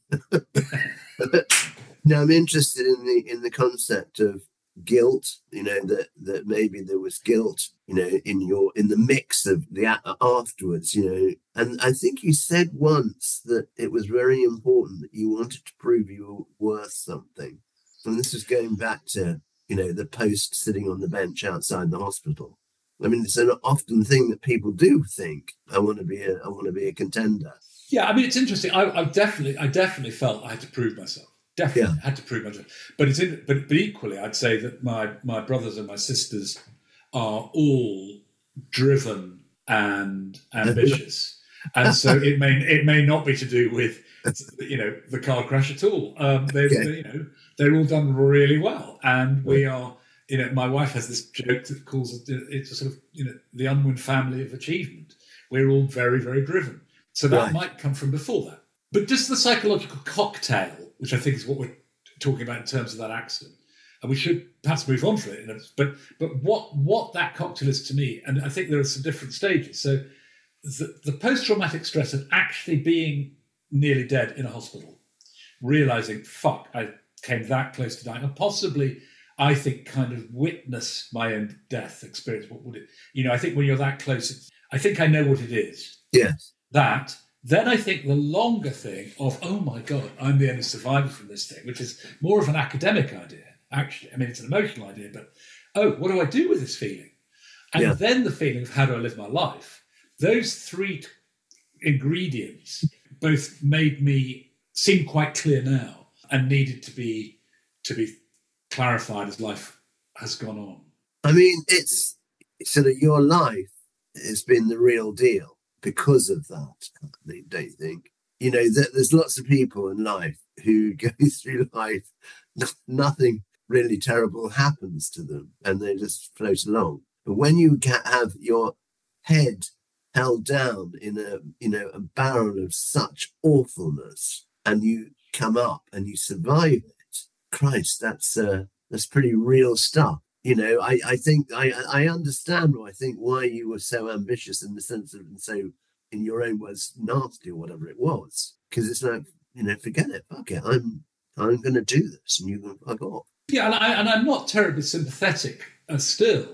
Now, I'm interested in the in the concept of guilt. You know, that that maybe there was guilt, you know, in your in the mix of the afterwards. You know, and I think you said once that it was very important that you wanted to prove you were worth something, and this was going back to, you know, the post sitting on the bench outside the hospital. I mean, it's an often thing that people do think, I want to be a, I want to be a contender. Yeah, I mean, it's interesting. I, I definitely, I definitely felt I had to prove myself. Definitely yeah. had to prove myself. But it's, in, but, but equally, I'd say that my my brothers and my sisters are all driven and ambitious, and so it may it may not be to do with, you know, the car crash at all. Um, they, okay. they, you know, they're all done really well, and we are. You know, my wife has this joke that calls it, it's a sort of, you know, the Unwin family of achievement. We're all very, very driven. So that right. might come from before that. But just the psychological cocktail, which I think is what we're talking about in terms of that accident, and we should perhaps move on from it. You know, but but what what that cocktail is to me, and I think there are some different stages. So the, the post-traumatic stress of actually being nearly dead in a hospital, realising, fuck, I came that close to dying, and possibly... I think kind of witness my own death experience. What would it, you know, I think when you're that close, it's, I think I know what it is. Yes. That, then I think the longer thing of, oh my God, I'm the only survivor from this thing, which is more of an academic idea, actually. I mean, it's an emotional idea, but, oh, what do I do with this feeling? And yeah. then the feeling of how do I live my life? Those three t- ingredients both made me seem quite clear now and needed to be to be clarified as life has gone on. I mean, it's sort of your life has been the real deal because of that, don't you think? You know, there's lots of people in life who go through life, nothing really terrible happens to them, and they just float along. But when you have your head held down in a, you know, a barrel of such awfulness, and you come up and you survive it, Christ, that's uh, that's pretty real stuff. You know, I, I think I I understand. I think why you were so ambitious in the sense of, and so in your own words, nasty or whatever it was, because it's like, you know, forget it, fuck it, I'm I'm going to do this, and you can fuck off. Yeah, and I and I'm not terribly sympathetic uh, still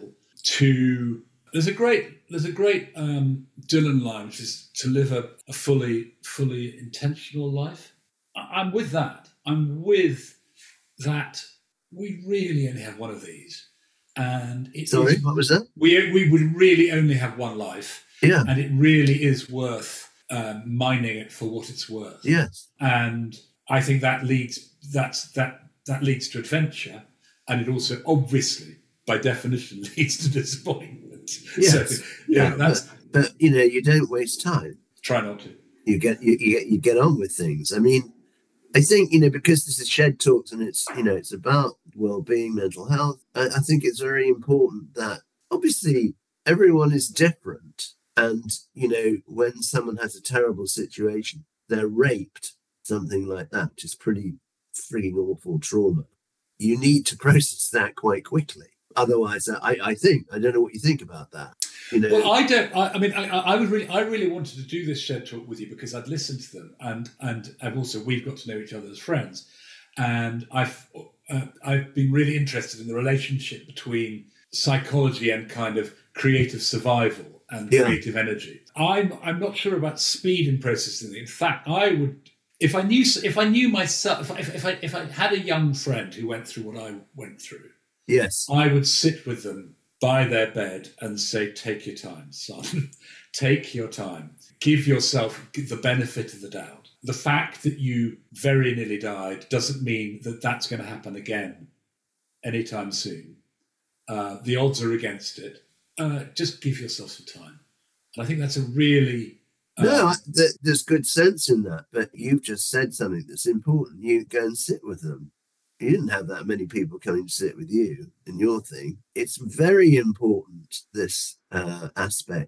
to. There's a great there's a great um, Dylan line, which is to live a, a fully fully intentional life. I, I'm with that. I'm with. That we really only have one of these, and it sorry, is, what was that? We we would really only have one life, yeah, and it really is worth um, mining it for what it's worth. Yes, and I think that leads that's that that leads to adventure, and it also obviously, by definition, leads to disappointment. Yes, so, yeah, yeah, that's. But, but you know, you don't waste time. Try not to. You get you you get, you get on with things. I mean. I think, you know, because this is Shed Talks and it's, you know, it's about well-being, mental health, I, I think it's very important that obviously everyone is different. And, you know, when someone has a terrible situation, they're raped, something like that, which is pretty frigging awful trauma. You need to process that quite quickly. Otherwise, I, I think, I don't know what you think about that. You know, well, I don't. I, I mean, I, I would really, I really wanted to do this Shed Talk with you because I'd listened to them, and and I've also we've got to know each other as friends, and I've uh, I've been really interested in the relationship between psychology and kind of creative survival and yeah. creative energy. I'm I'm not sure about speed in processing. In fact, I would if I knew if I knew myself if, if I if I had a young friend who went through what I went through, yes, I would sit with them by their bed and say, take your time, son. Take your time. Give yourself the benefit of the doubt. The fact that you very nearly died doesn't mean that that's going to happen again anytime soon. Uh, the odds are against it. Uh, just give yourself some time. And I think that's a really... Uh, no, I, th- there's good sense in that, but you've just said something that's important. You go and sit with them. You didn't have that many people coming to sit with you in your thing. It's very important, this uh, aspect that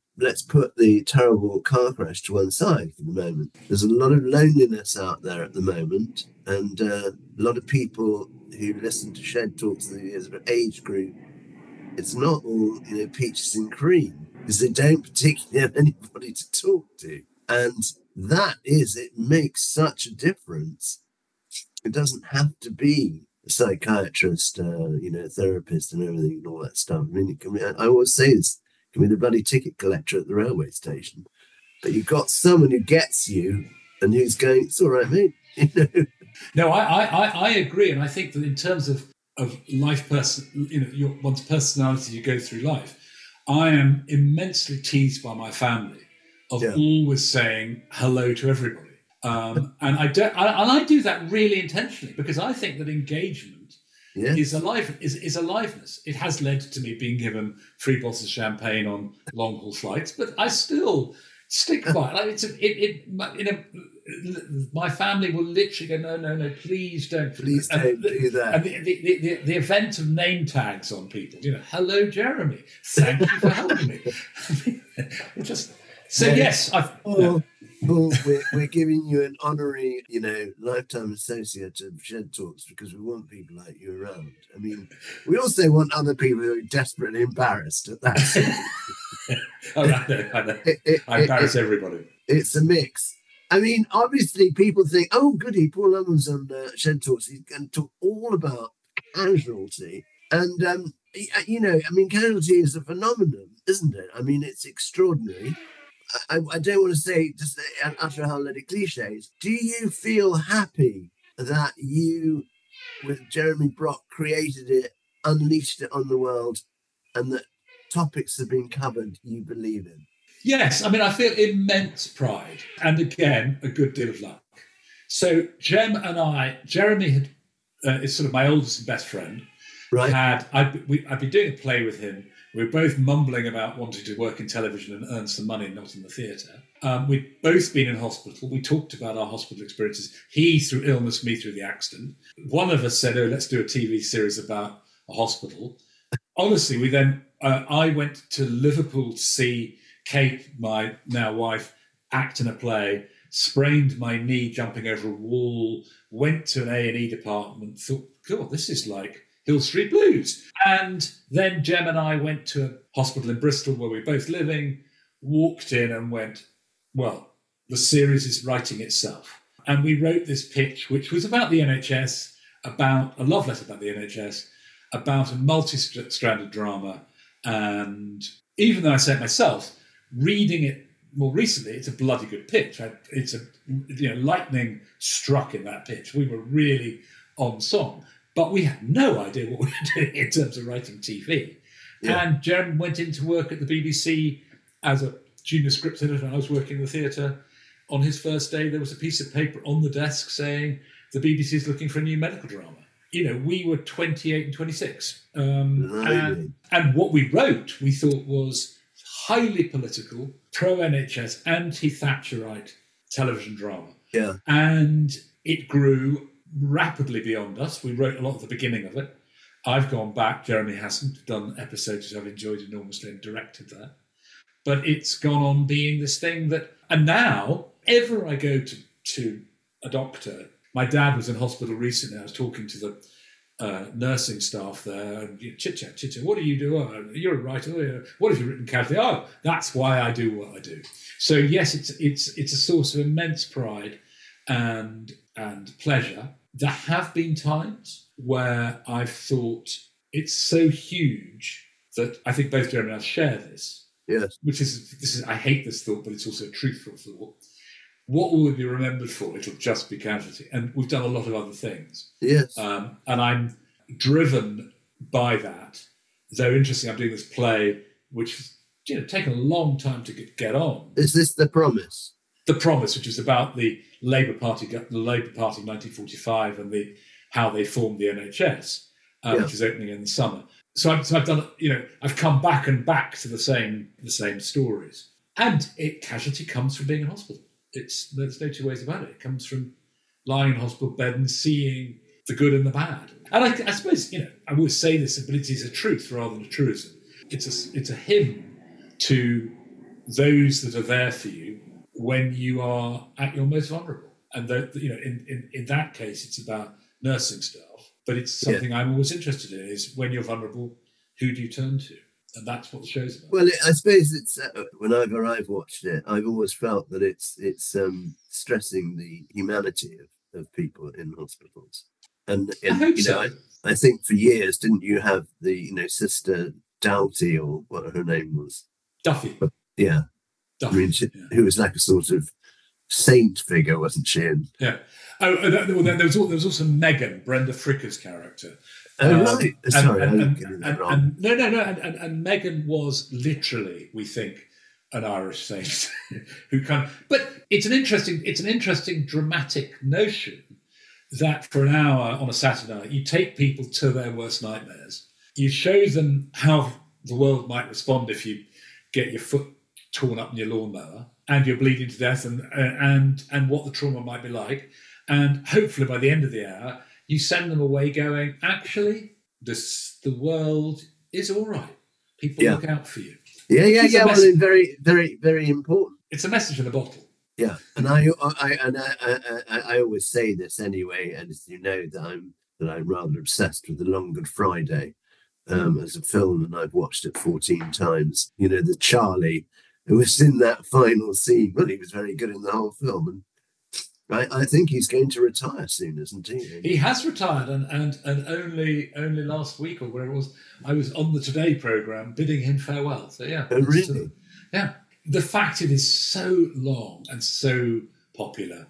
let's put the terrible car crash to one side for the moment. There's a lot of loneliness out there at the moment, and uh, a lot of people who listen to Shed Talks as an age group, it's not all, you know, peaches and cream, because they don't particularly have anybody to talk to. And that is, it makes such a difference. It doesn't have to be a psychiatrist, uh, you know, therapist and everything and all that stuff. I mean, it can be, I always say this, it can be the bloody ticket collector at the railway station. But you've got someone who gets you and who's going, it's all right, mate. You know? No, I, I, I agree. And I think that in terms of, of life, person, you know, your, one's personality you go through life, I am immensely teased by my family of yeah. always saying hello to everybody. Um, and I don't, I, and I do that really intentionally because I think that engagement yeah. is alive, is, is aliveness. It has led to me being given free bottles of champagne on long haul flights, but I still stick by it. Like it's a, it, it, you know, my family will literally go, no, no, no, please don't, please and, don't do that. And the, the, the, the event of name tags on people, you know, hello, Jeremy, thank you for helping me. It just so yeah. yes, I've. Oh. Yeah. Well, we're, we're giving you an honorary, you know, lifetime associate of Shed Talks because we want people like you around. I mean, we also want other people who are desperately embarrassed at that. oh, I know, I know. It, it, I embarrass it, everybody. It's a mix. I mean, obviously, people think, oh, goody, Paul Lemons on uh, Shed Talks. He's going to talk all about casualty. And, um, you know, I mean, casualty is a phenomenon, isn't it? I mean, it's extraordinary. I, I don't want to say, just utter a whole lot of cliches. Do you feel happy that you, with Jeremy Brock, created it, unleashed it on the world, and that topics have been covered you believe in? Yes. I mean, I feel immense pride. And again, a good deal of luck. So Jem and I, Jeremy had, uh, is sort of my oldest and best friend. Right. Had, I'd, we, I'd been doing a play with him. We were both mumbling about wanting to work in television and earn some money, not in the theatre. Um, we'd both been in hospital. We talked about our hospital experiences. He through illness, me through the accident. One of us said, oh, let's do a T V series about a hospital. Honestly, we then, uh, I went to Liverpool to see Kate, my now wife, act in a play, sprained my knee jumping over a wall, went to an A and E department, thought, God, this is like Hill Street Blues. And then Jem and I went to a hospital in Bristol where we were both living, walked in and went, well, the series is writing itself. And we wrote this pitch, which was about the N H S, about a love letter about the N H S, about a multi-stranded drama. And even though I say it myself, reading it more recently, it's a bloody good pitch. It's a, you know, lightning struck in that pitch. We were really on song. But we had no idea what we were doing in terms of writing T V. Yeah. And Jem went into work at the B B C as a junior script editor. I was working in the theatre. On his first day, there was a piece of paper on the desk saying the B B C is looking for a new medical drama. You know, we were twenty-eight and twenty-six. Um, right. and, and what we wrote, we thought was highly political, pro-N H S, anti-Thatcherite television drama. Yeah. And it grew rapidly beyond us. We wrote a lot at the beginning of it. I've gone back. Jeremy hasn't done episodes I've enjoyed enormously and directed that. But it's gone on being this thing that, and now, ever I go to, to a doctor, my dad was in hospital recently. I was talking to the uh, nursing staff there, and you know, chit chat, chit chat. What do you do? Oh, you're a writer. What have you written casually? Oh, that's why I do what I do. So yes, it's it's it's a source of immense pride and and pleasure. There have been times where I've thought it's so huge that I think both Jeremy and I share this. Yes. Which is, this is, I hate this thought, but it's also a truthful thought. What will we be remembered for? It'll just be casualty. And we've done a lot of other things. Yes. Um, and I'm driven by that. Though interesting, I'm doing this play, which has, you know, taken a long time to get, get on. Is this The Promise? The Promise, which is about the Labour Party, the Labour Party in nineteen forty-five and the how they formed the N H S, uh, yeah. which is opening in the summer. So I've, so I've done, you know, I've come back and back to the same the same stories. And it casualty comes from being in hospital. It's there's no two ways about it. It comes from lying in a hospital bed and seeing the good and the bad. And I, I suppose, you know, I always say this, but it is a truth rather than a truism. It's a it's a hymn to those that are there for you when you are at your most vulnerable. And the, you know, in, in, in that case, it's about nursing staff. But it's something yeah. I'm always interested in, is when you're vulnerable, who do you turn to? And that's what the show's about. Well, I suppose it's uh, whenever I've watched it, I've always felt that it's it's um, stressing the humanity of, of people in hospitals. And, and I hope you so. know, I, I think for years, didn't you have the you know Sister Doughty, or what her name was? Duffy. But, yeah. Duffy. I mean, she, yeah. who was like a sort of saint figure, wasn't she? And, yeah. Oh, and that, well, there was there was also Megan, Brenda Fricker's character. Oh, um, right. Sorry, and, I'm and, getting and, that wrong. And, no, no, no. And, and, and Megan was literally, we think, an Irish saint who kind of. But it's an interesting, it's an interesting dramatic notion that for an hour on a Saturday night, you take people to their worst nightmares. You show them how the world might respond if you get your foot torn up in your lawnmower and you're bleeding to death, and and and what the trauma might be like. And hopefully by the end of the hour, you send them away going, actually, this, the world is all right. People yeah. look out for you. Yeah, yeah, It's yeah. Well, it's very, very, very important. It's a message in a bottle. Yeah, and I, I, and I, I, I, I always say this anyway, and as you know that I'm that I'm rather obsessed with The Long Good Friday um, as a film, and I've watched it fourteen times. You know, the Charlie who was in that final scene. Well, he was very good in the whole film, and I, I think he's going to retire soon, isn't he? He has retired, and, and and only only last week or whatever it was, I was on the Today programme bidding him farewell. So yeah. Oh, really? Uh, yeah. The fact it is so long and so popular,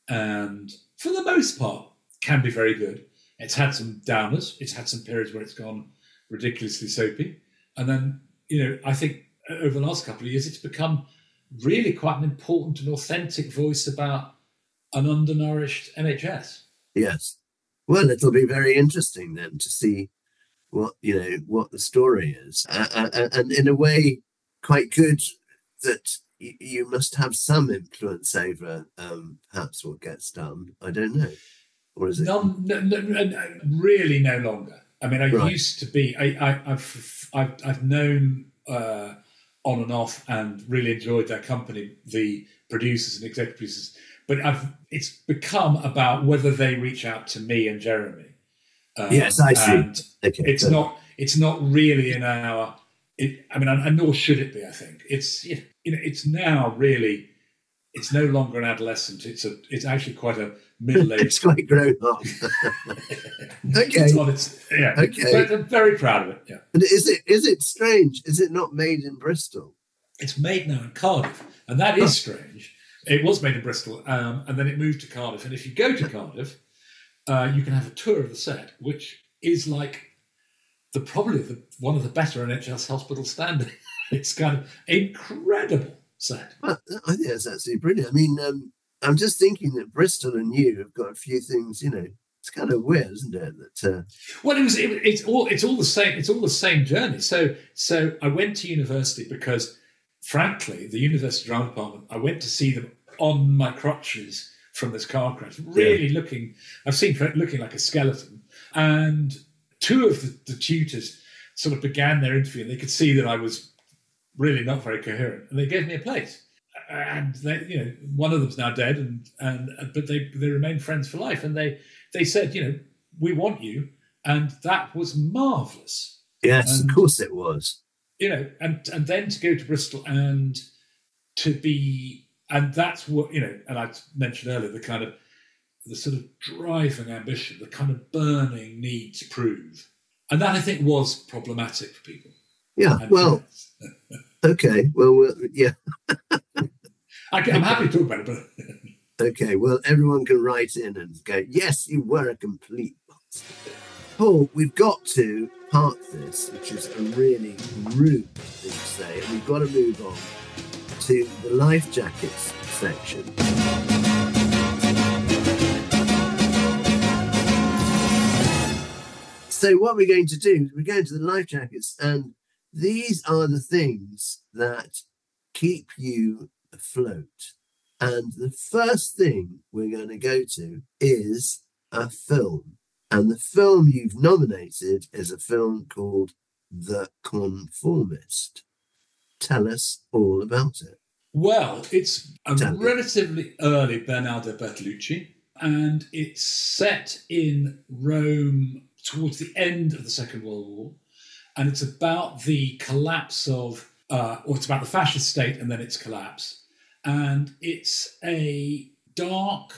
and for the most part can be very good. It's had some downers. It's had some periods where it's gone ridiculously soapy. And then, you know, I think over the last couple of years, it's become really quite an important and authentic voice about an undernourished N H S. Yes. Well, it'll be very interesting then to see what, you know, what the story is. Uh, uh, and in a way, quite good that y- you must have some influence over um, perhaps what gets done. I don't know. Or is it? None, no, no, no, really no longer. I mean, I Right. used to be, I, I, I've, I've, I've known uh, on and off and really enjoyed their company, the producers and executive producers. But I've, it's become about whether they reach out to me and Jeremy. Um, Yes, I see. And Okay, it's so- not. It's not really in our. It, I mean, and, and nor should it be. I think it's. You know, it's now really. It's no longer an adolescent. It's a. It's actually quite a middle-aged. It's quite grown up. Okay. It's on its, yeah. Okay. But I'm very proud of it. Yeah. But is it is it strange? Is it not made in Bristol? It's made now in Cardiff, and that is strange. It was made in Bristol, um, and then it moved to Cardiff. And if you go to Cardiff, uh, you can have a tour of the set, which is like the probably the, one of the better N H S hospitals standing. It's kind of incredible set. Well, I think that's absolutely brilliant. I mean, um, I'm just thinking that Bristol and you have got a few things. You know, it's kind of weird, isn't it? That uh... Well, it was. It, it's all. It's all the same. It's all the same journey. So, so I went to university because, frankly, the university drama department. I went to see them on my crutches from this car crash, really yeah. looking. I've seen looking like a skeleton, and two of the, the tutors sort of began their interview, and they could see that I was really not very coherent, and they gave me a place. And they, you know, one of them's now dead, and and but they they remain friends for life, and they they said, you know, we want you, and that was marvelous. Yes, and, of course it was. You know, and and then to go to Bristol and to be, and that's what, you know, and I mentioned earlier the kind of the sort of driving ambition, the kind of burning need to prove, and that I think was problematic for people. Yeah, well, okay, well, well yeah. I, I'm happy to talk about it, but okay, well, everyone can write in and go, yes, you were a complete bastard. Paul, we've got to part this, which is a really rude thing to say, and we've got to move on to the life jackets section. So what we're going to do is we're going to the life jackets, and these are the things that keep you afloat. And the first thing we're going to go to is a film. And the film you've nominated is a film called The Conformist. tell us all about it. Well, it's a Tell me. relatively early Bernardo Bertolucci, and it's set in Rome towards the end of the Second World War, and it's about the collapse of, uh, or it's about the fascist state and then its collapse, and it's a dark,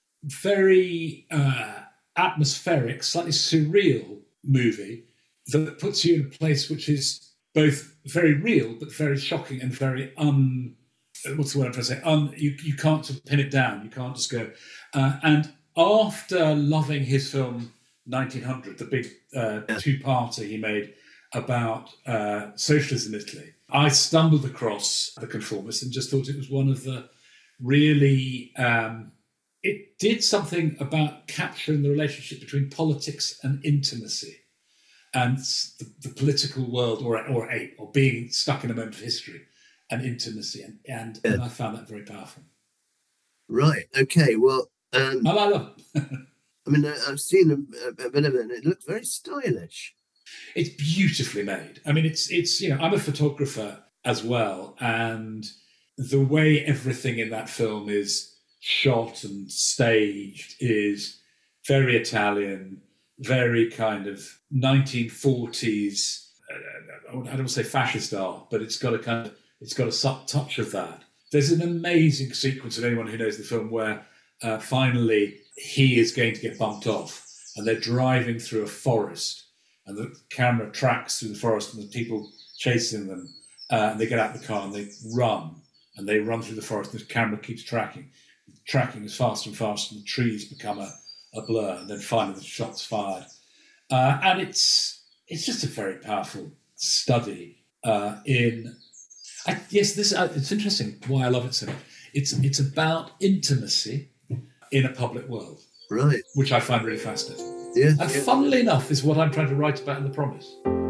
very uh, atmospheric, slightly surreal movie that puts you in a place which is both very real but very shocking and very un. What's the word I'm trying to say? Un, you, you can't sort of pin it down. You can't just go. Uh, and after loving his film nineteen hundred, the big uh, Yeah. two-parter he made about uh, socialism in Italy, I stumbled across The Conformist and just thought it was one of the really... Um, it did something about capturing the relationship between politics and intimacy and the, the political world, or, or, a, or being stuck in a moment of history. And intimacy, and and, Yeah. and I found that very powerful. Right. Okay. Well, um, I love it. I mean, I, I've seen a, a, a bit of it, and it looks very stylish. It's beautifully made. I mean, it's it's you know, I'm a photographer as well, and the way everything in that film is shot and staged is very Italian, very kind of nineteen forties. Uh, I don't want to say fascist art, but it's got a kind of It's got a subtle touch of that. There's an amazing sequence of anyone who knows the film where uh, finally he is going to get bumped off and they're driving through a forest and the camera tracks through the forest and the people chasing them uh, and they get out of the car and they run and they run through the forest and the camera keeps tracking. Tracking is faster and faster and the trees become a, a blur and then finally the shot's fired. Uh, and it's it's just a very powerful study uh, in... I, yes, this uh, it's interesting why I love it so much. It's it's about intimacy in a public world, Right. which I find really fascinating. Yeah. And yeah. funnily enough, is what I'm trying to write about in The Promise.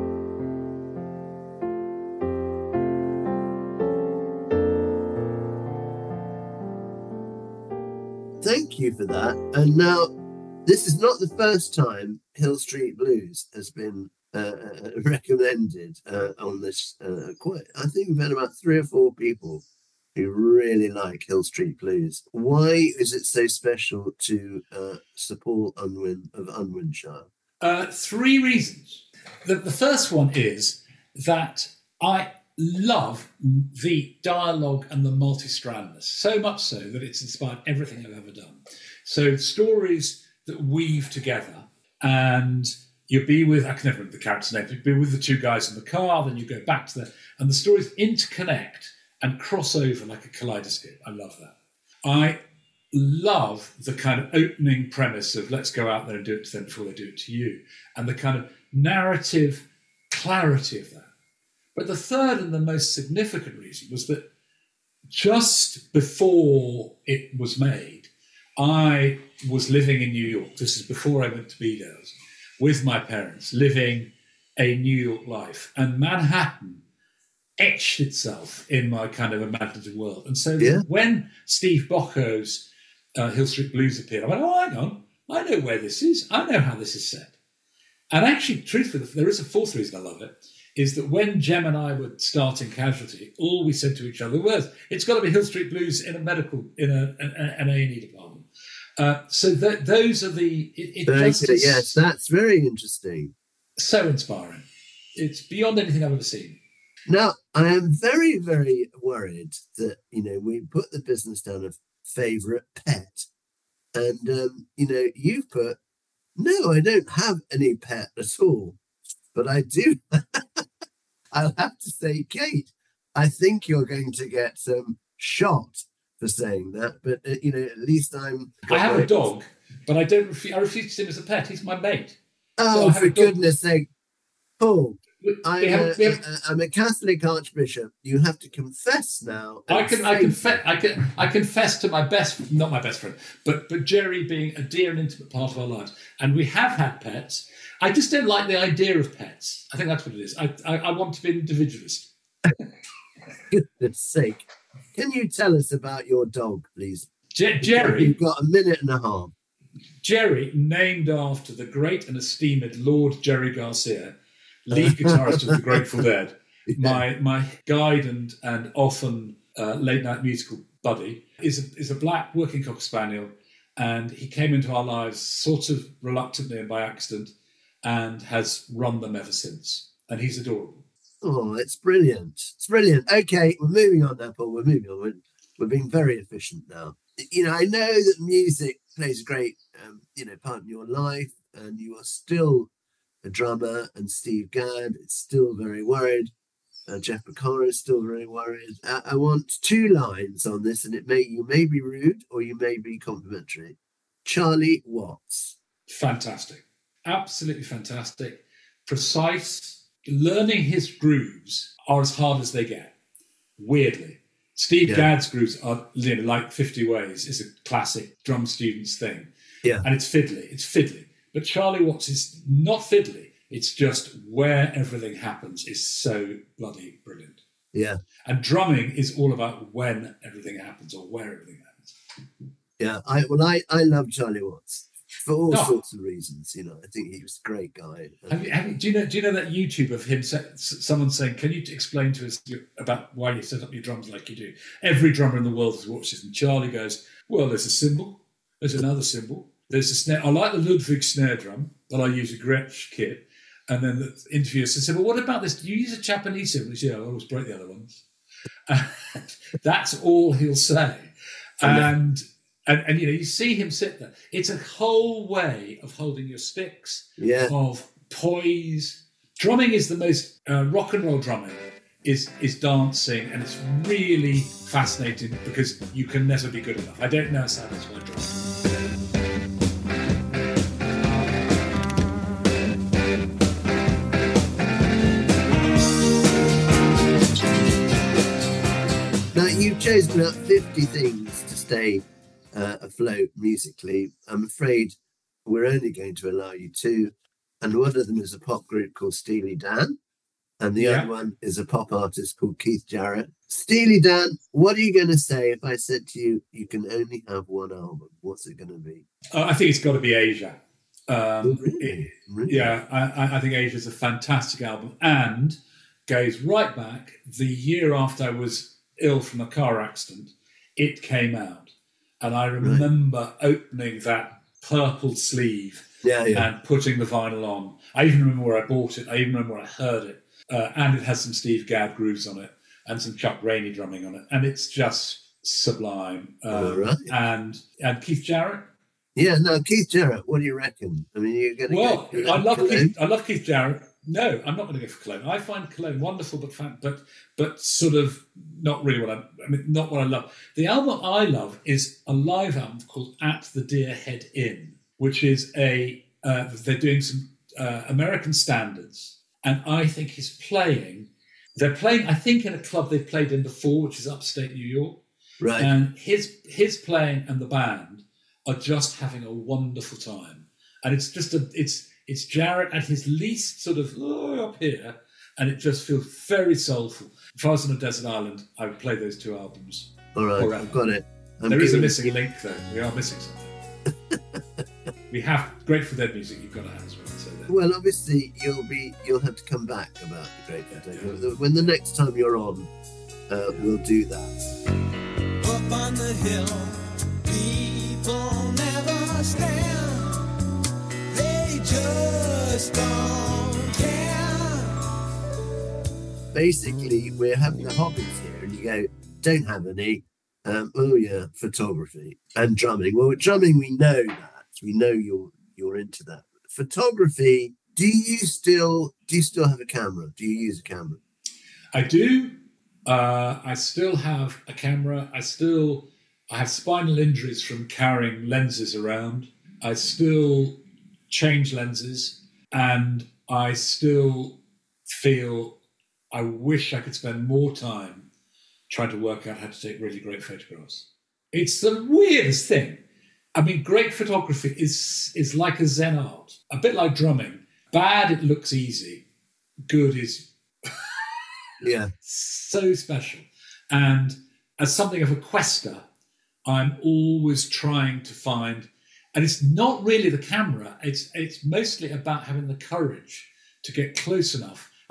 Thank you for that. And now, this is not the first time Hill Street Blues has been uh, recommended uh, on this. Uh, quite, I think we've had about three or four people who really like Hill Street Blues. Why is it so special to uh, Sir Paul Unwin of Unwinshire? Uh, three reasons. The, the first one is that I love the dialogue and the multi-strandness, so much so that it's inspired everything I've ever done. So stories that weave together, and you'll be with, I can never remember the character's name, you'll be with the two guys in the car, then you go back to the, and the stories interconnect and cross over like a kaleidoscope. I love that. I love the kind of opening premise of let's go out there and do it to them before they do it to you, and the kind of narrative clarity of that. But the third and the most significant reason was that just before it was made, I was living in New York. This is before I went to Bedales, with my parents, living a New York life. And Manhattan etched itself in my kind of imaginative world. And so Yeah. when Steve Bocco's uh, Hill Street Blues appeared, I went, oh, hang on, I know where this is. I know how this is set. And actually, truthfully, there is a fourth reason I love it, is that when Jem and I were starting Casualty, all we said to each other was, it's got to be Hill Street Blues in a medical, in a, an, an A and E department. Uh, so th- those are the... It, it Very just good. is Yes, that's very interesting. so inspiring. It's beyond anything I've ever seen. Now, I am very, very worried that, you know, we put the business down of favourite pet. And, um, you know, you've put, no, I don't have any pet at all. But I do. I'll have to say, Kate, I think you're going to get some shot for saying that. But, uh, you know, at least I'm... I have a dog, but I don't. Refu- I refuse to see him as a pet. He's my mate. So Oh, I have for a dog. goodness sake. Paul, We, I'm, we a, have, we have, a- I'm a Catholic archbishop. You have to confess now. I and can, I say- confess, I can, I confess to my best, not my best friend, but but Jerry being a dear and intimate part of our lives, and we have had pets. I just don't like the idea of pets. I think that's what it is. I, I, I want to be an individualist. Goodness sake. Can you tell us about your dog, please? Je- Jerry, You've got a minute and a half. Jerry, named after the great and esteemed Lord Jerry Garcia, lead guitarist of the Grateful Dead, Yeah. My my guide and and often uh, late night musical buddy is a, is a black working cocker spaniel, and he came into our lives sort of reluctantly and by accident, and has run them ever since. And he's adorable. Oh, it's brilliant! It's brilliant. Okay, we're moving on now, Paul. We're moving on. We're, we're being very efficient now. You know, I know that music plays a great, um, you know, part in your life, and you are still a drummer. And Steve Gadd is still very worried. Uh, Jeff Porcaro is still very worried. I, I want two lines on this, and it may you may be rude or you may be complimentary. Charlie Watts. Fantastic. Absolutely fantastic. Precise. Learning his grooves are as hard as they get. Weirdly. Steve Yeah. Gadd's grooves are, you know, like fifty Ways is a classic drum student's thing. Yeah. And it's fiddly. It's fiddly. But Charlie Watts is not fiddly. It's just where everything happens is so bloody brilliant. Yeah. And drumming is all about when everything happens or where everything happens. Yeah. I well I, I love Charlie Watts for all No. sorts of reasons, you know. I think he was a great guy. Have you, have you, do you know? Do you know that YouTube of him? Say, someone saying, "Can you explain to us your, about why you set up your drums like you do?" Every drummer in the world has watched this, and Charlie goes, "Well, there's a cymbal, there's another cymbal, there's a snare. I like the Ludwig snare drum, but I use a Gretsch kit." And then the interviewer said, "Well, what about this? Do you use a Japanese cymbal?" He said, "Yeah, I always break the other ones." And that's all he'll say, and. And, and, you know, you see him sit there. It's a whole way of holding your sticks, Yeah. of poise. Drumming is the most, uh, rock and roll drumming is is dancing, and it's really fascinating because you can never be good enough. I don't know how that's why drumming. Now you've chosen about fifty things to stay Uh, afloat musically. I'm afraid we're only going to allow you two, and one of them is a pop group called Steely Dan, and the Yeah. other one is a pop artist called Keith Jarrett. Steely Dan, what are you going to say if I said to you, you can only have one album? What's it going to be? Uh, I think it's got to be Asia. Um, Oh, really? it- Really? yeah, I, I think Asia is a fantastic album and goes right back. The year after I was ill from a car accident, it came out. And I remember opening that purple sleeve Yeah, yeah. and putting the vinyl on. I even remember where I bought it. I even remember where I heard it. Uh, and it has some Steve Gadd grooves on it and some Chuck Rainey drumming on it. And it's just sublime. Um, All right. And and Keith Jarrett. Yeah, no, Keith Jarrett, what do you reckon? I mean, you're going to Well, go I love Cologne? Keith, I love Keith Jarrett. No, I'm not going to go for Cologne. I find Cologne wonderful, but fan, but but sort of not really what I. I mean, not what I love. The album I love is a live album called At the Deer Head Inn, which is a uh, they're doing some uh, American standards, and I think he's playing. They're playing, I think, in a club they've played in before, which is upstate New York. Right. And his his playing and the band are just having a wonderful time, and it's just a it's. It's Jarrett at his least sort of oh, up here, and it just feels very soulful. If I was on a desert island, I would play those two albums. All right, forever. I've got it. I'm There is a giving- missing link, though. We are missing something. We have Grateful Dead music. You've got to have as well. So there. Well, obviously, you'll be you'll have to come back about the Grateful Dead. When the next time you're on, uh, we'll do that. Up on the hill, people never stand. They just don't care. Basically, we're having the hobbies here, and you go, don't have any. Um, oh yeah, photography and drumming. Well, with drumming, we know that. We know you're you're into that. Photography. Do you still do you still have a camera? Do you use a camera? I do. Uh, I still have a camera. I still I have spinal injuries from carrying lenses around. I still change lenses, and I still feel I wish I could spend more time trying to work out how to take really great photographs. It's the weirdest thing. I mean, great photography is is like a Zen art, a bit like drumming. Bad, it looks easy. Good is Yeah. so special. And as something of a quester, I'm always trying to find, and it's not really the camera, it's it's mostly about having the courage to get close enough.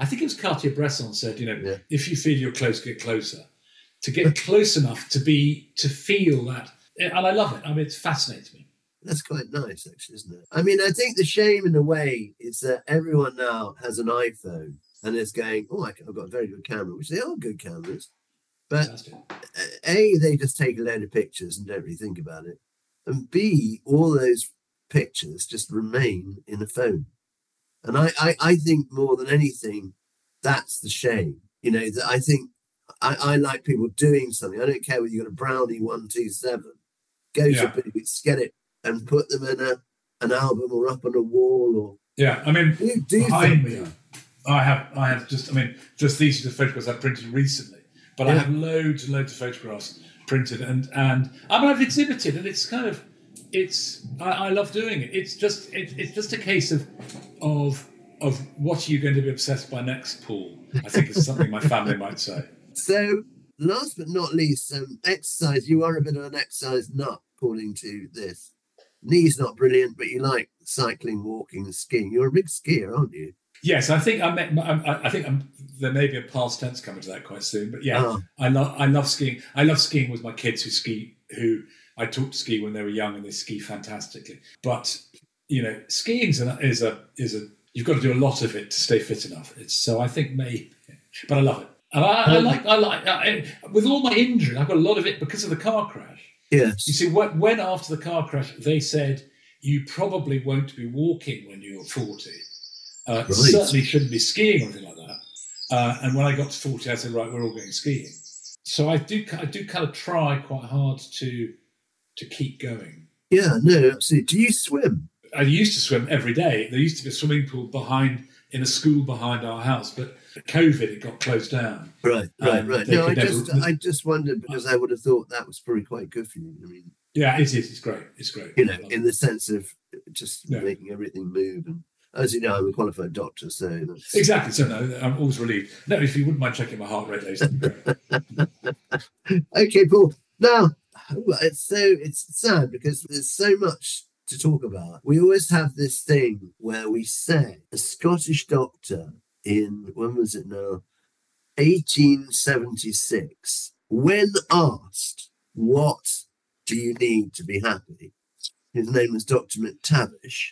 I think it was Cartier-Bresson said, you know, Yeah. if you feel you're close, get closer. To get close enough to be, to feel that. And I love it. I mean, it fascinates me. That's quite nice, actually, isn't it? I mean, I think the shame in a way is that everyone now has an iPhone and is going, oh, I- I've got a very good camera, which they are good cameras. But Fantastic. uh, A, they just take a load of pictures and don't really think about it. And B, all those pictures just remain in a phone. And I, I, I think more than anything, that's the shame. You know, that I think I, I like people doing something. I don't care whether you've got a Brownie one two seven. Go Yeah. to bits, get it, and put them in a an album or up on a wall or Yeah, I mean, do, do behind me, something. I have, I have just, I mean, just these are the photographs I printed recently, but I Yeah. have loads and loads of photographs printed, and and I mean, I've exhibited, and it's kind of, it's, I, I love doing it. It's just, it, it's just a case of, of, of what are you going to be obsessed by next, Paul? I think it's something my family might say. So, last but not least, um, exercise. You are a bit of an exercise nut, according to this. Knees not brilliant, but you like cycling, walking, and skiing. You're a big skier, aren't you? Yes, I think I met, I, I think I'm, there may be a past tense coming to that quite soon, but yeah, Oh. I love I love skiing. I love skiing with my kids who ski, who I taught to ski when they were young, and they ski fantastically. But you know, skiing is a is a is a you've got to do a lot of it to stay fit enough. It's so I think maybe, but I love it, and I, I like I like I, with all my injury, I've got a lot of it because of the car crash. Yes. You see, when, when after the car crash, they said you probably won't be walking when you're forty. Uh, Right. Certainly shouldn't be skiing or anything like that. Uh, and when I got to forty, I said, right, we're all going skiing. So I do, I do kind of try quite hard to to keep going. Yeah, no, absolutely. Do you swim? I used to swim every day. There used to be a swimming pool behind in a school behind our house, but COVID it got closed down. Right, right, Um, right. they No, I could just, never- I just wondered because I would have thought that was probably quite good for you. I mean, Yeah, it is. It's great. It's great. you know, in the sense of just Yeah. making everything move. And as you know, I'm a qualified doctor, so that's, Exactly. So no, I'm always relieved. No, if you wouldn't mind checking my heart rate, later, that'd be great. okay, Paul. Now, it's so it's sad because there's so much to talk about. We always have this thing where we say a Scottish doctor in when was it now, eighteen seventy-six, when asked what do you need to be happy, his name was Doctor McTavish,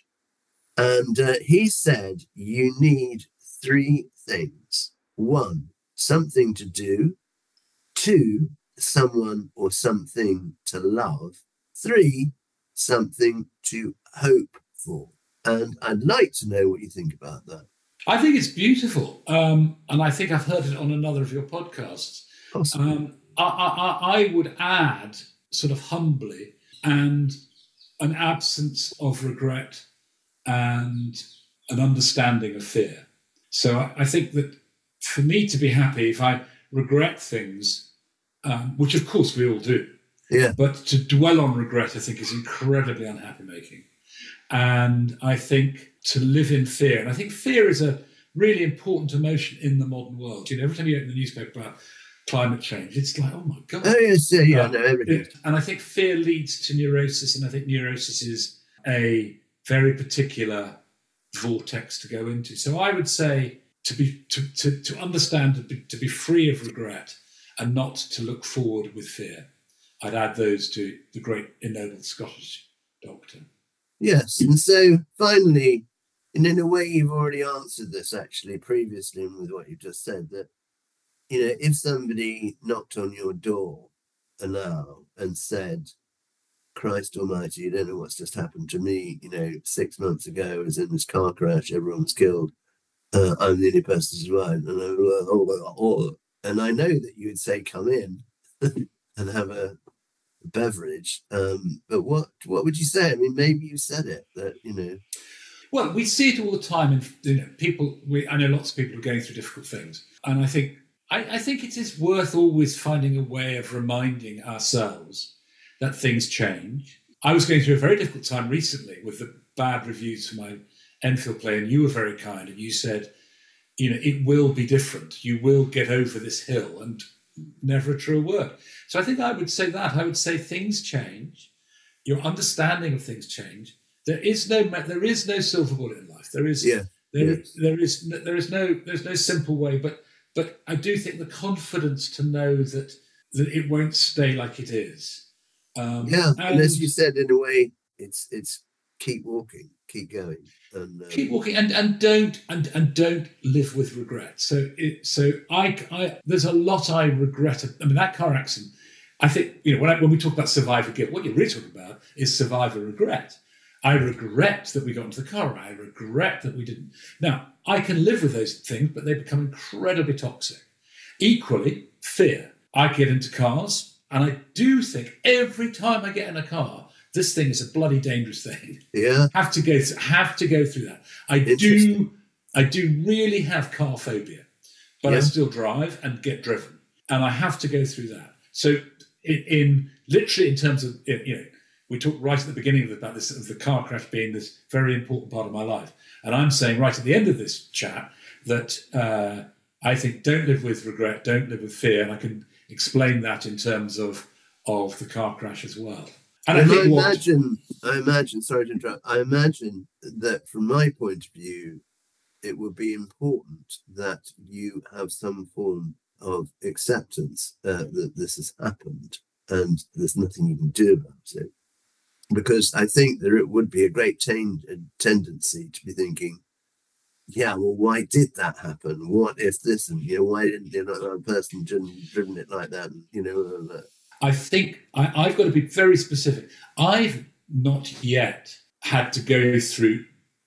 and uh, he said you need three things: one, something to do; two, someone or something to love; three, something to hope for. And I'd like to know what you think about that. I think it's beautiful, um, and I think I've heard it on another of your podcasts. Possibly. Um, I, I, I would add, sort of humbly, and an absence of regret and an understanding of fear. So I, I think that for me to be happy, if I regret things, um, which of course we all do, Yeah. but to dwell on regret, I think, is incredibly unhappy making. And I think to live in fear, and I think fear is a really important emotion in the modern world. You know, every time you open the newspaper about climate change, it's like, oh my God. Oh, yes, yeah, yeah, Uh, no, everything. It- and I think fear leads to neurosis, and I think neurosis is a very particular vortex to go into. So I would say to be to to, to understand to be, to be free of regret and not to look forward with fear. I'd add those to the great ennobled Scottish doctor. Yes, and so finally, and in a way you've already answered this actually previously with what you just said, that, you know, if somebody knocked on your door now and said, Christ almighty, you don't know what's just happened to me, you know, six months ago I was in this car crash, everyone was killed, uh, I'm the only person who survived, and I, oh, oh, oh. And I know that you would say, come in and have a beverage, um, but what what would you say? I mean, maybe you said it, that, you know. Well, we see it all the time, and you know, people. We, I know lots of people are going through difficult things, and I think I, I think it is worth always finding a way of reminding ourselves that things change. I was going through a very difficult time recently with the bad reviews for my Enfield play, and you were very kind, and you said, you know, it will be different. You will get over this hill, and never a true word. So I think I would say that. I would say things change. Your understanding of things change. There is no there is no silver bullet in life. There is Yeah. There, Yes. there is no, there is no there's no simple way, but but I do think the confidence to know that that it won't stay like it is. Um, Yeah, and, and as you said, in a way, it's it's keep walking, keep going, and um, keep walking, and, and don't and, and don't live with regret. So it, so I, I there's a lot I regret. I mean, that car accident. I think, you know, when I, when we talk about survivor guilt, what you're really talking about is survivor regret. I regret that we got into the car. I regret that we didn't. Now, I can live with those things, but they become incredibly toxic. Equally, fear. I get into cars, and I do think every time I get in a car, this thing is a bloody dangerous thing. yeah, Have to go th- have to go through that. I do Interesting. I do really have car phobia, but I Yeah. still drive and get driven, and I have to go through that. So in, in literally in terms of, you know, we talked right at the beginning of about this of the car crash being this very important part of my life, and I'm saying right at the end of this chat that uh, I think don't live with regret, don't live with fear, and I can explain that in terms of of the car crash as well. And I And I think what, imagine, I imagine, sorry to interrupt, I imagine that from my point of view, it would be important that you have some form of acceptance uh, that this has happened and there's nothing you can do about it. Because I think there it would be a great ten- a tendency to be thinking, yeah, well, why did that happen? What if this, and, you know, why didn't you know, that person driven, driven it like that? And, you know, uh, I think I, I've got to be very specific. I've not yet had to go through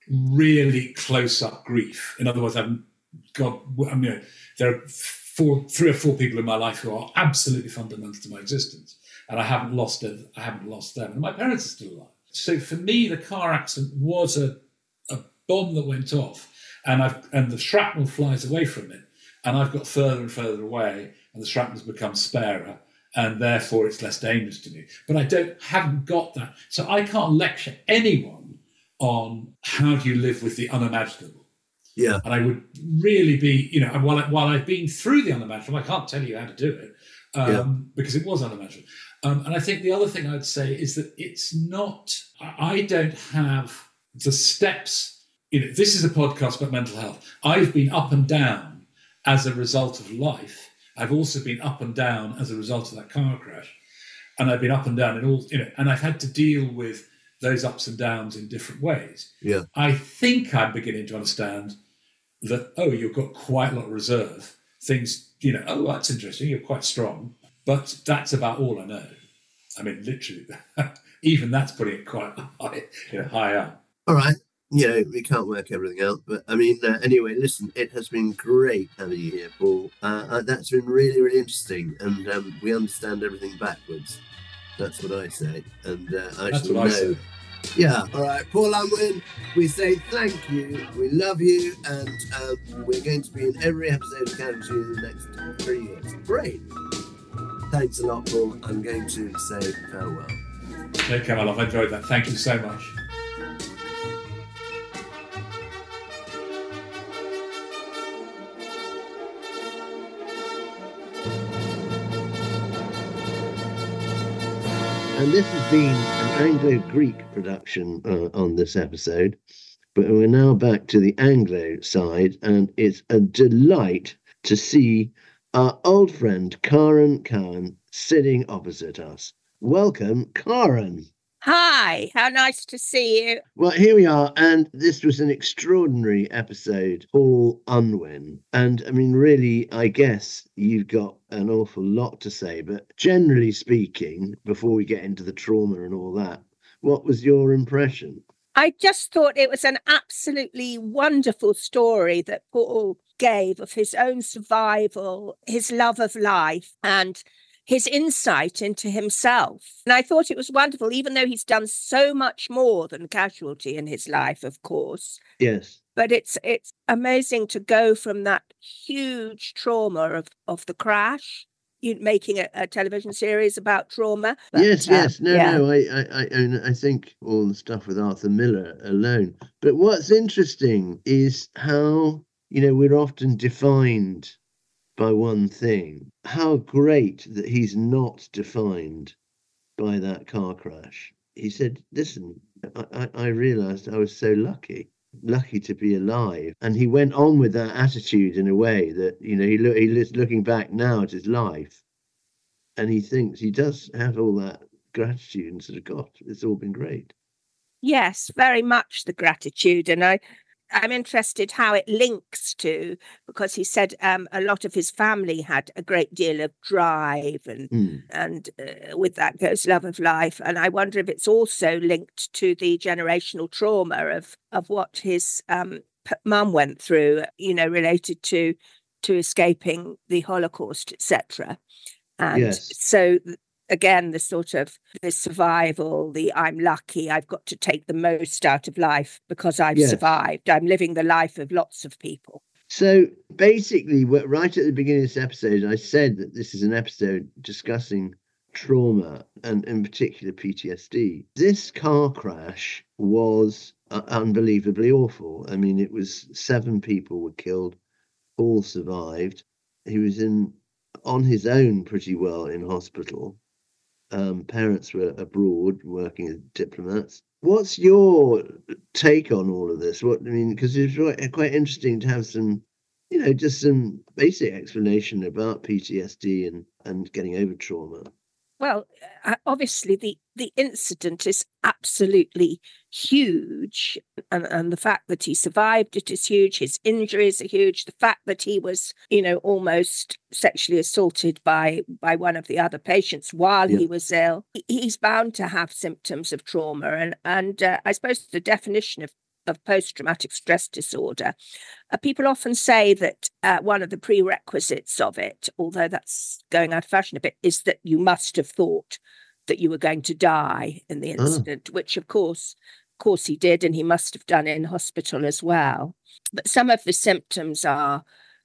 really close-up grief. In other words, I've got, I mean, there are four, three or four people in my life who are absolutely fundamental to my existence, and I haven't lost it. I haven't lost them, and my parents are still alive. So for me, the car accident was a, a bomb that went off, and I've and the shrapnel flies away from it, and I've got further and further away, and the shrapnel's become sparer, and therefore it's less dangerous to me. But I don't haven't got that, so I can't lecture anyone on how do you live with the unimaginable. yeah, And I would really be, you know, and while I, while I've been through the unimaginable, I can't tell you how to do it um, Yeah. because it was unimaginable. Um, and I think the other thing I'd say is that it's not. I I don't have the steps. You know, this is a podcast about mental health. I've been up and down as a result of life. I've also been up and down as a result of that car crash, and I've been up and down in all, you know, and I've had to deal with those ups and downs in different ways. yeah, I think I'm beginning to understand that, oh, you've got quite a lot of reserve. Things, you know, oh, that's interesting. You're quite strong, but that's about all I know. I mean, literally, even that's putting it quite high, you know, high up. all right. You know, we can't work everything out, but I mean, uh, anyway, listen, it has been great having you here, Paul. Uh, uh, that's been really, really interesting, and um, we understand everything backwards. That's what I say, and uh, I That's shall what I know. say. Yeah, all right, Paul Unwin, we say thank you, we love you, and um, we're going to be in every episode of Casualty in the next three years. Great. Thanks a lot, Paul. I'm going to say farewell. Okay, my love, I enjoyed that. Thank you so much. And this has been an Anglo-Greek production uh, on this episode, but we're now back to the Anglo side, and it's a delight to see our old friend Karen Cowan sitting opposite us. Welcome, Karen. Hi, how nice to see you. Well, here we are, and this was an extraordinary episode, Paul Unwin. And I mean, really, I guess you've got an awful lot to say, but generally speaking, before we get into the trauma and all that, what was your impression? I just thought it was an absolutely wonderful story that Paul gave of his own survival, his love of life, and his insight into himself. And I thought it was wonderful, even though he's done so much more than Casualty in his life, of course. Yes. But it's it's amazing to go from that huge trauma of, of the crash, you making a, a television series about trauma. But, yes, uh, yes. No, yeah. no, I, I, I, and I think all the stuff with Arthur Miller alone. But what's interesting is how, you know, we're often defined by one thing. How great that he's not defined by that car crash. He said, listen, I, I, I realised I was so lucky. lucky to be alive. And he went on with that attitude in a way that, you know, he look he is looking back now at his life, and he thinks he does have all that gratitude and sort of, God, it's all been great. Yes, very much the gratitude. And I, I'm interested how it links to, because he said um, a lot of his family had a great deal of drive, and Mm. and uh, with that goes love of life. And I wonder if it's also linked to the generational trauma of of what his um, p- mum went through, you know, related to to escaping the Holocaust, et cetera. And Yes. so th- again, the sort of the survival, the I'm lucky, I've got to take the most out of life because I've Yes. survived. I'm living the life of lots of people. So basically, wh- right at the beginning of this episode, I said that this is an episode discussing trauma and, in particular, P T S D. This car crash was uh, unbelievably awful. I mean, it was seven people were killed, all survived. He was in on his own pretty well in hospital. Um, parents were abroad working as diplomats. What's your take on all of this? What I mean, because it's quite, quite interesting to have some, you know, just some basic explanation about P T S D and, and getting over trauma. Well, uh, obviously, the, the incident is absolutely huge. And, and the fact that he survived it is huge. His injuries are huge. The fact that he was, you know, almost sexually assaulted by, by one of the other patients while Yeah. he was ill. he- He's bound to have symptoms of trauma. And, and uh, I suppose the definition of of post-traumatic stress disorder, uh, people often say that uh, one of the prerequisites of it, although that's going out of fashion a bit, is that you must have thought that you were going to die in the Ah. incident, which of course, of course he did, and he must have done it in hospital as well. But some of the symptoms are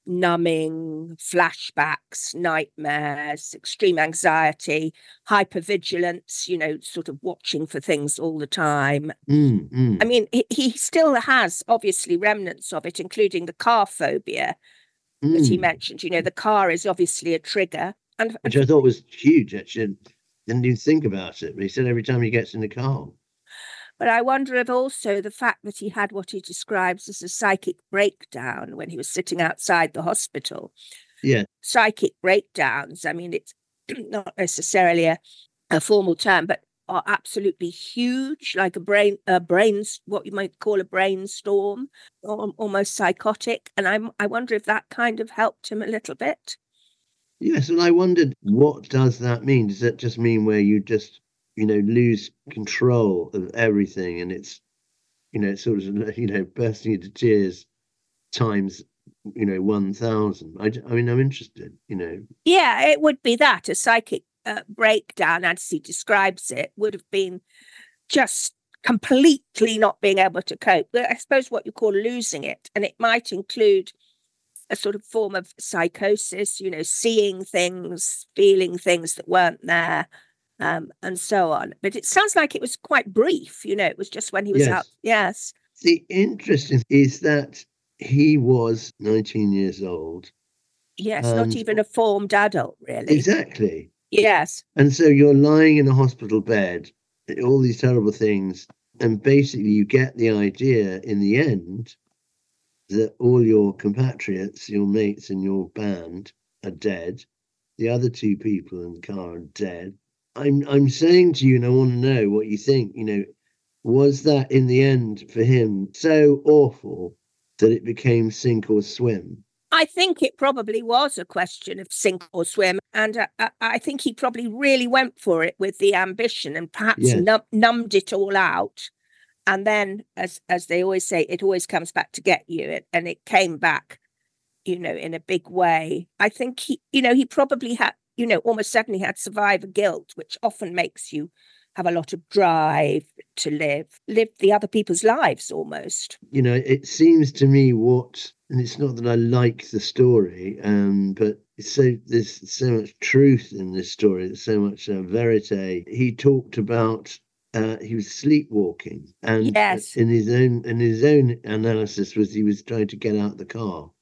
numbing, flashbacks, nightmares, extreme anxiety, hypervigilance, you know, sort of watching for things all the time. Mm, mm, I mean, he, he still has obviously remnants of it, including the car phobia that he mm. mentioned. You know, the car is obviously a trigger. And, Which I thought was huge, actually. Didn't even think about it. But he said every time he gets in the car. but I wonder if also the fact that he had what he describes as a psychic breakdown when he was sitting outside the hospital. Yeah. Psychic breakdowns, I mean, it's not necessarily a, a formal term, but are absolutely huge, like a brain, a brains, what you might call a brainstorm, al- almost psychotic. And I'm, I wonder if that kind of helped him a little bit. Yes, and I wondered, what does that mean? Does that just mean where you just, you know, lose control of everything, and it's, you know, it's sort of, you know, bursting into tears times, you know, one thousand? I, I mean, I'm interested, you know. Yeah, it would be that. A psychic uh, breakdown, as he describes it, would have been just completely not being able to cope. But I suppose what you call losing it. And it might include a sort of form of psychosis, you know, seeing things, feeling things that weren't there, um, and so on. But it sounds like it was quite brief, you know, it was just when he was Yes. out. Yes. The interesting is that he was nineteen years old. Yes, And- not even a formed adult, really. Exactly. Yes. And so you're lying in a hospital bed, all these terrible things, and basically you get the idea in the end that all your compatriots, your mates in your band are dead. The other two people in the car are dead. I'm I'm saying to you, and I want to know what you think, you know, was that in the end for him so awful that it became sink or swim? I think it probably was a question of sink or swim. And uh, I, I think he probably really went for it with the ambition and perhaps Yes. num- numbed it all out. And then, as as they always say, it always comes back to get you. It, and it came back, you know, in a big way. I think he, you know, he probably had, you know, almost certainly had survivor guilt, which often makes you have a lot of drive to live, live the other people's lives almost. You know, it seems to me what, and it's not that I like the story, um, but it's so there's so much truth in this story. There's so much uh, verite. He talked about uh, he was sleepwalking, and Yes. in his own in his own analysis was he was trying to get out the car.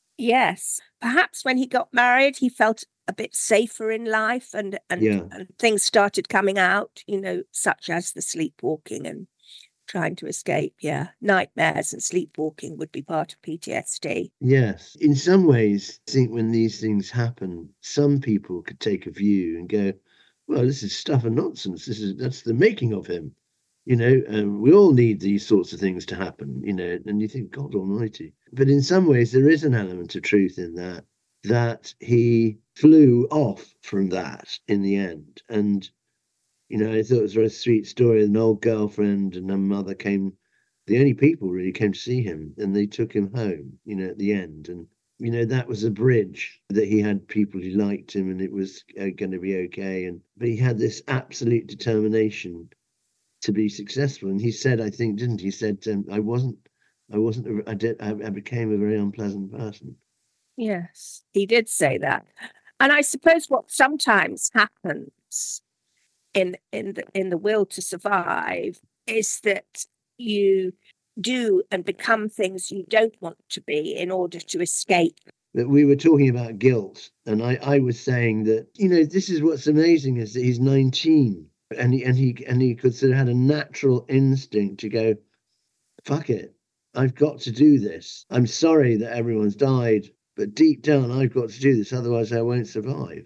Yes. Perhaps when he got married, he felt a bit safer in life and and, Yeah. and things started coming out, you know, such as the sleepwalking and trying to escape. Yeah, nightmares and sleepwalking would be part of P T S D. Yes. In some ways, I think when these things happen, some people could take a view and go, well, this is stuff and nonsense. This is that's the making of him. You know, um, we all need these sorts of things to happen, you know, and you think, God almighty. But in some ways, there is an element of truth in that, that he flew off from that in the end. And, you know, I thought it was a very sweet story. An old girlfriend and her mother came, the only people really came to see him, and they took him home, you know, at the end. And, you know, that was a bridge, that he had people who liked him and it was uh, going to be okay. And but he had this absolute determination to be successful. And he said, I think, didn't he? He said, um, I wasn't, I wasn't, I did, I, I became a very unpleasant person. Yes, he did say that. And I suppose what sometimes happens in in the in the will to survive is that you do and become things you don't want to be in order to escape. But we were talking about guilt, and I, I was saying that, you know, this is what's amazing is that he's nineteen, and he and he and he could sort of had a natural instinct to go, fuck it, I've got to do this. I'm sorry that everyone's died, but deep down I've got to do this, otherwise I won't survive.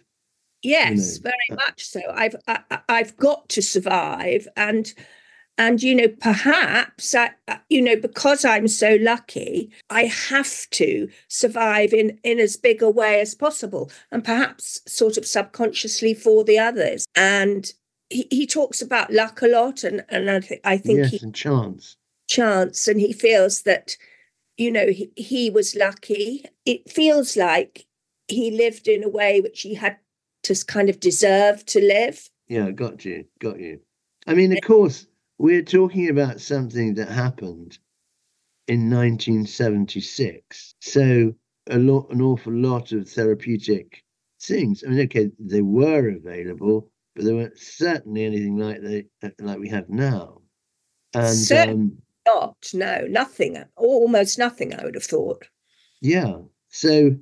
Yes, You know, very much so. I've I, I- I've got to survive, and and you know, perhaps I, I- you know, because I'm so lucky, I have to survive in in as big a way as possible, and perhaps sort of subconsciously for the others. And he, he talks about luck a lot, and and I, th- I think yes, he and chance. chance, and he feels that, you know, he, he was lucky. It feels like he lived in a way which he had to kind of deserve to live. Yeah, got you, got you. I mean, of course, we're talking about something that happened in nineteen seventy-six. So a lot, an awful lot of therapeutic things. I mean, okay, they were available, but they weren't certainly anything like they like we have now. And Certainly um, not. No, nothing. Almost nothing, I would have thought. yeah, so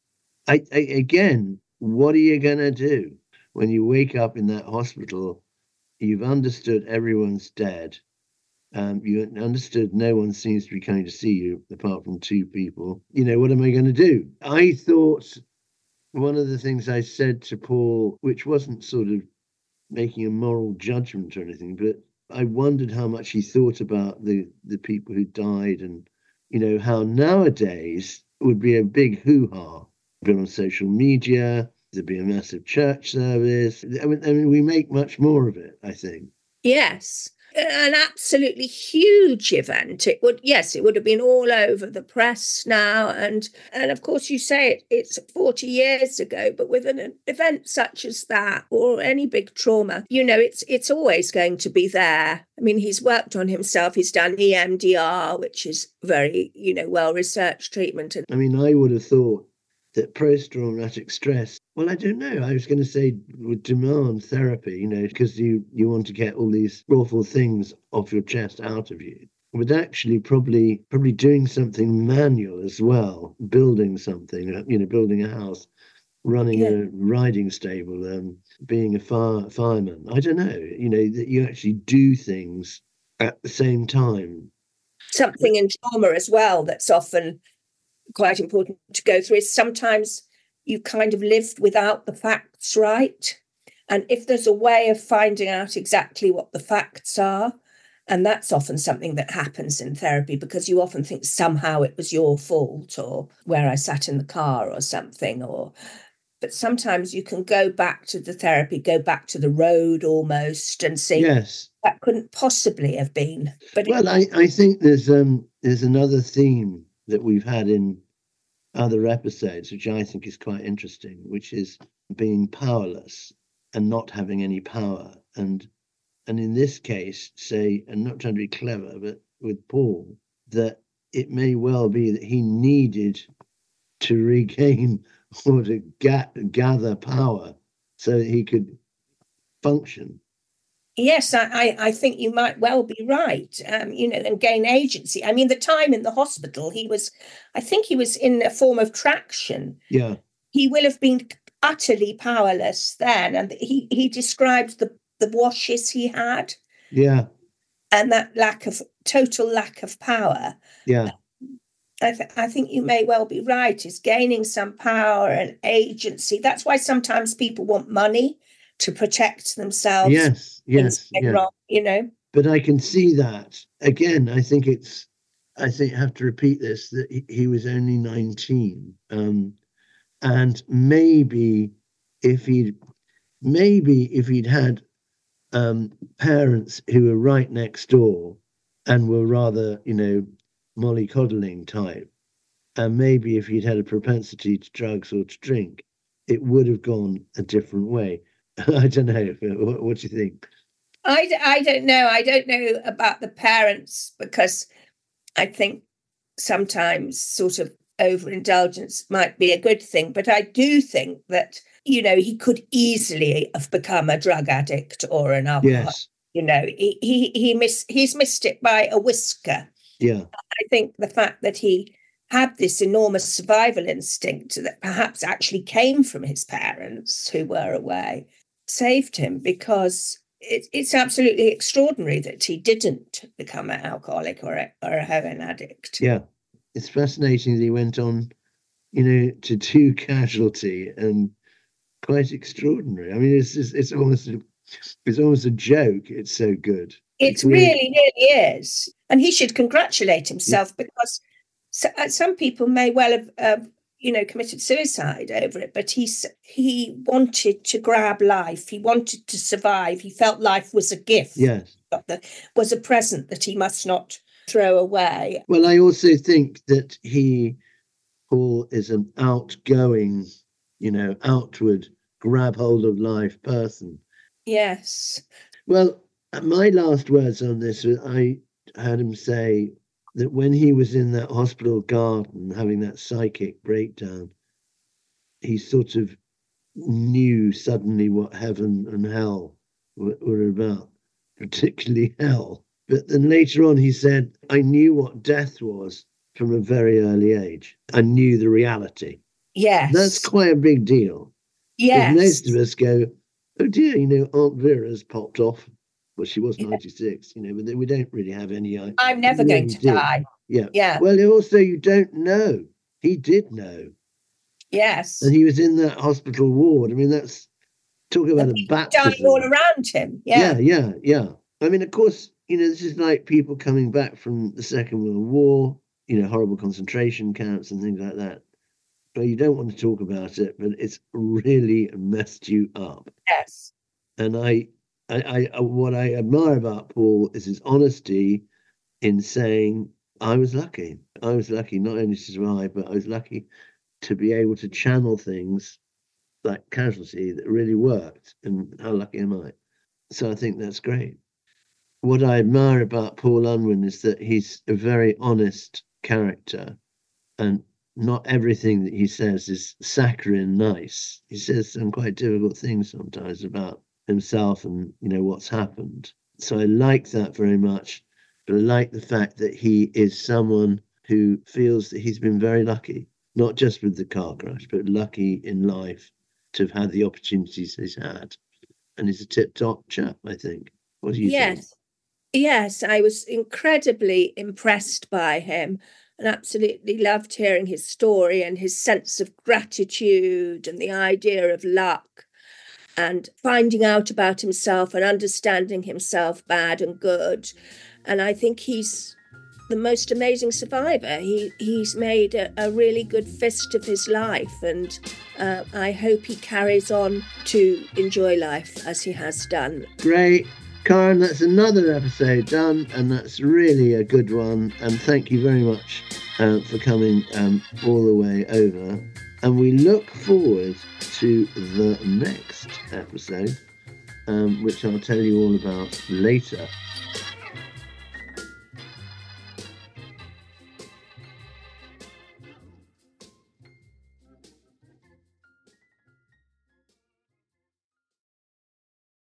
I, I again, what are you gonna do when you wake up in that hospital? You've understood everyone's dead. Um, you understood no one seems to be coming to see you apart from two people. You know, what am I going to do? I thought one of the things I said to Paul, which wasn't sort of making a moral judgment or anything, but I wondered how much he thought about the, the people who died, and, you know, how nowadays would be a big hoo-ha. Been on social media, there'd be a massive church service. I mean, I mean, we make much more of it, I think. Yes, an absolutely huge event. It would, yes, it would have been all over the press now, and and of course you say it, it's forty years ago, but with an event such as that or any big trauma, you know, it's it's always going to be there. I mean, he's worked on himself. He's done E M D R, which is very, you know, well researched treatment. And I mean, I would have thought that post-traumatic stress, well, I don't know, I was going to say would demand therapy, you know, because you, you want to get all these awful things off your chest out of you. But actually probably probably doing something manual as well, building something, you know, building a house, running Yeah. a riding stable, um, being a fire, fireman. I don't know, you know, that you actually do things at the same time. something in trauma as well that's often quite important to go through is sometimes you kind of lived without the facts, right? And if there's a way of finding out exactly what the facts are, and that's often something that happens in therapy, because you often think somehow it was your fault, or where I sat in the car or something, or but sometimes you can go back to the therapy, go back to the road almost, and see Yes. that couldn't possibly have been. But it- Well, I, I think there's um there's another theme that we've had in other episodes, which I think is quite interesting, which is being powerless and not having any power. And and in this case, say, and not trying to be clever, but with Paul, that it may well be that he needed to regain or to ga- gather power so that he could function. Yes, I, I, I think you might well be right, um, you know, and gain agency. I mean, the time in the hospital, he was, I think he was in a form of traction. Yeah. He will have been utterly powerless then. And he, he described the, the washes he had. Yeah. and that lack of total lack of power. Yeah. I, th- I think you may well be right, is gaining some power and agency. That's why sometimes people want money to protect themselves. Yes, yes, yes. yeah. Wrong, you know. But I can see that. Again, I think it's, I think I have to repeat this, that he, he was only nineteen. Um, and maybe if he'd, maybe if he'd had um, parents who were right next door and were rather, you know, mollycoddling type, and maybe if he'd had a propensity to drugs or to drink, it would have gone a different way. I don't know. What, what do you think? I, I don't know. I don't know about the parents, because I think sometimes sort of overindulgence might be a good thing. But I do think that, you know, he could easily have become a drug addict or an alcoholic. Yes. You know, he, he, he miss, he's missed it by a whisker. Yeah. I think the fact that he had this enormous survival instinct that perhaps actually came from his parents who were away saved him, because it, it's absolutely extraordinary that he didn't become an alcoholic or a, or a heroin addict. Yeah. It's fascinating that he went on, you know, to do Casualty, and quite extraordinary. I mean, it's it's, it's almost a, it's almost a joke. It's so good. It It's really, really, really is. And he should congratulate himself, yeah. because so, uh, some people may well have, uh, you know, committed suicide over it, but he's, he wanted to grab life. He wanted to survive. He felt life was a gift, yes, was a present that he must not throw away. Well, I also think that he, Paul, is an outgoing, you know, outward, grab hold of life person. Yes. Well, my last words on this, I heard him say that when he was in that hospital garden having that psychic breakdown, he sort of knew suddenly what heaven and hell were, were about, particularly hell. But then later on, he said, I knew what death was from a very early age. I knew the reality. Yes. That's quite a big deal. Yes. Most of us go, oh dear, you know, Aunt Vera's popped off. Well, she was ninety-six, you know, but we don't really have any idea. I'm never going to die. Yeah. Yeah. Well, also, you don't know. He did know. Yes. And he was in that hospital ward. I mean, that's, talk about a baptism. Dying all around him. Yeah. Yeah, yeah, yeah. I mean, of course, you know, this is like people coming back from the Second World War, you know, horrible concentration camps and things like that. But you don't want to talk about it, but it's really messed you up. Yes. And I, I, I, what I admire about Paul is his honesty in saying, I was lucky. I was lucky not only to survive, but I was lucky to be able to channel things like Casualty that really worked. And how lucky am I? So I think that's great. What I admire about Paul Unwin is that he's a very honest character, and not everything that he says is saccharine nice. He says some quite difficult things sometimes about himself and, you know, what's happened. So I like that very much. But I like the fact that he is someone who feels that he's been very lucky, not just with the car crash, but lucky in life to have had the opportunities he's had. And he's a tip-top chap, I think. What do you yes. think? Yes, I was incredibly impressed by him and absolutely loved hearing his story and his sense of gratitude and the idea of luck and finding out about himself and understanding himself, bad and good. And I think he's the most amazing survivor. He he's made a, a really good fist of his life, and uh, I hope he carries on to enjoy life as he has done. Great. Karen, that's another episode done, and that's really a good one. And thank you very much uh, for coming um, all the way over. And we look forward to the next episode, um, which I'll tell you all about later.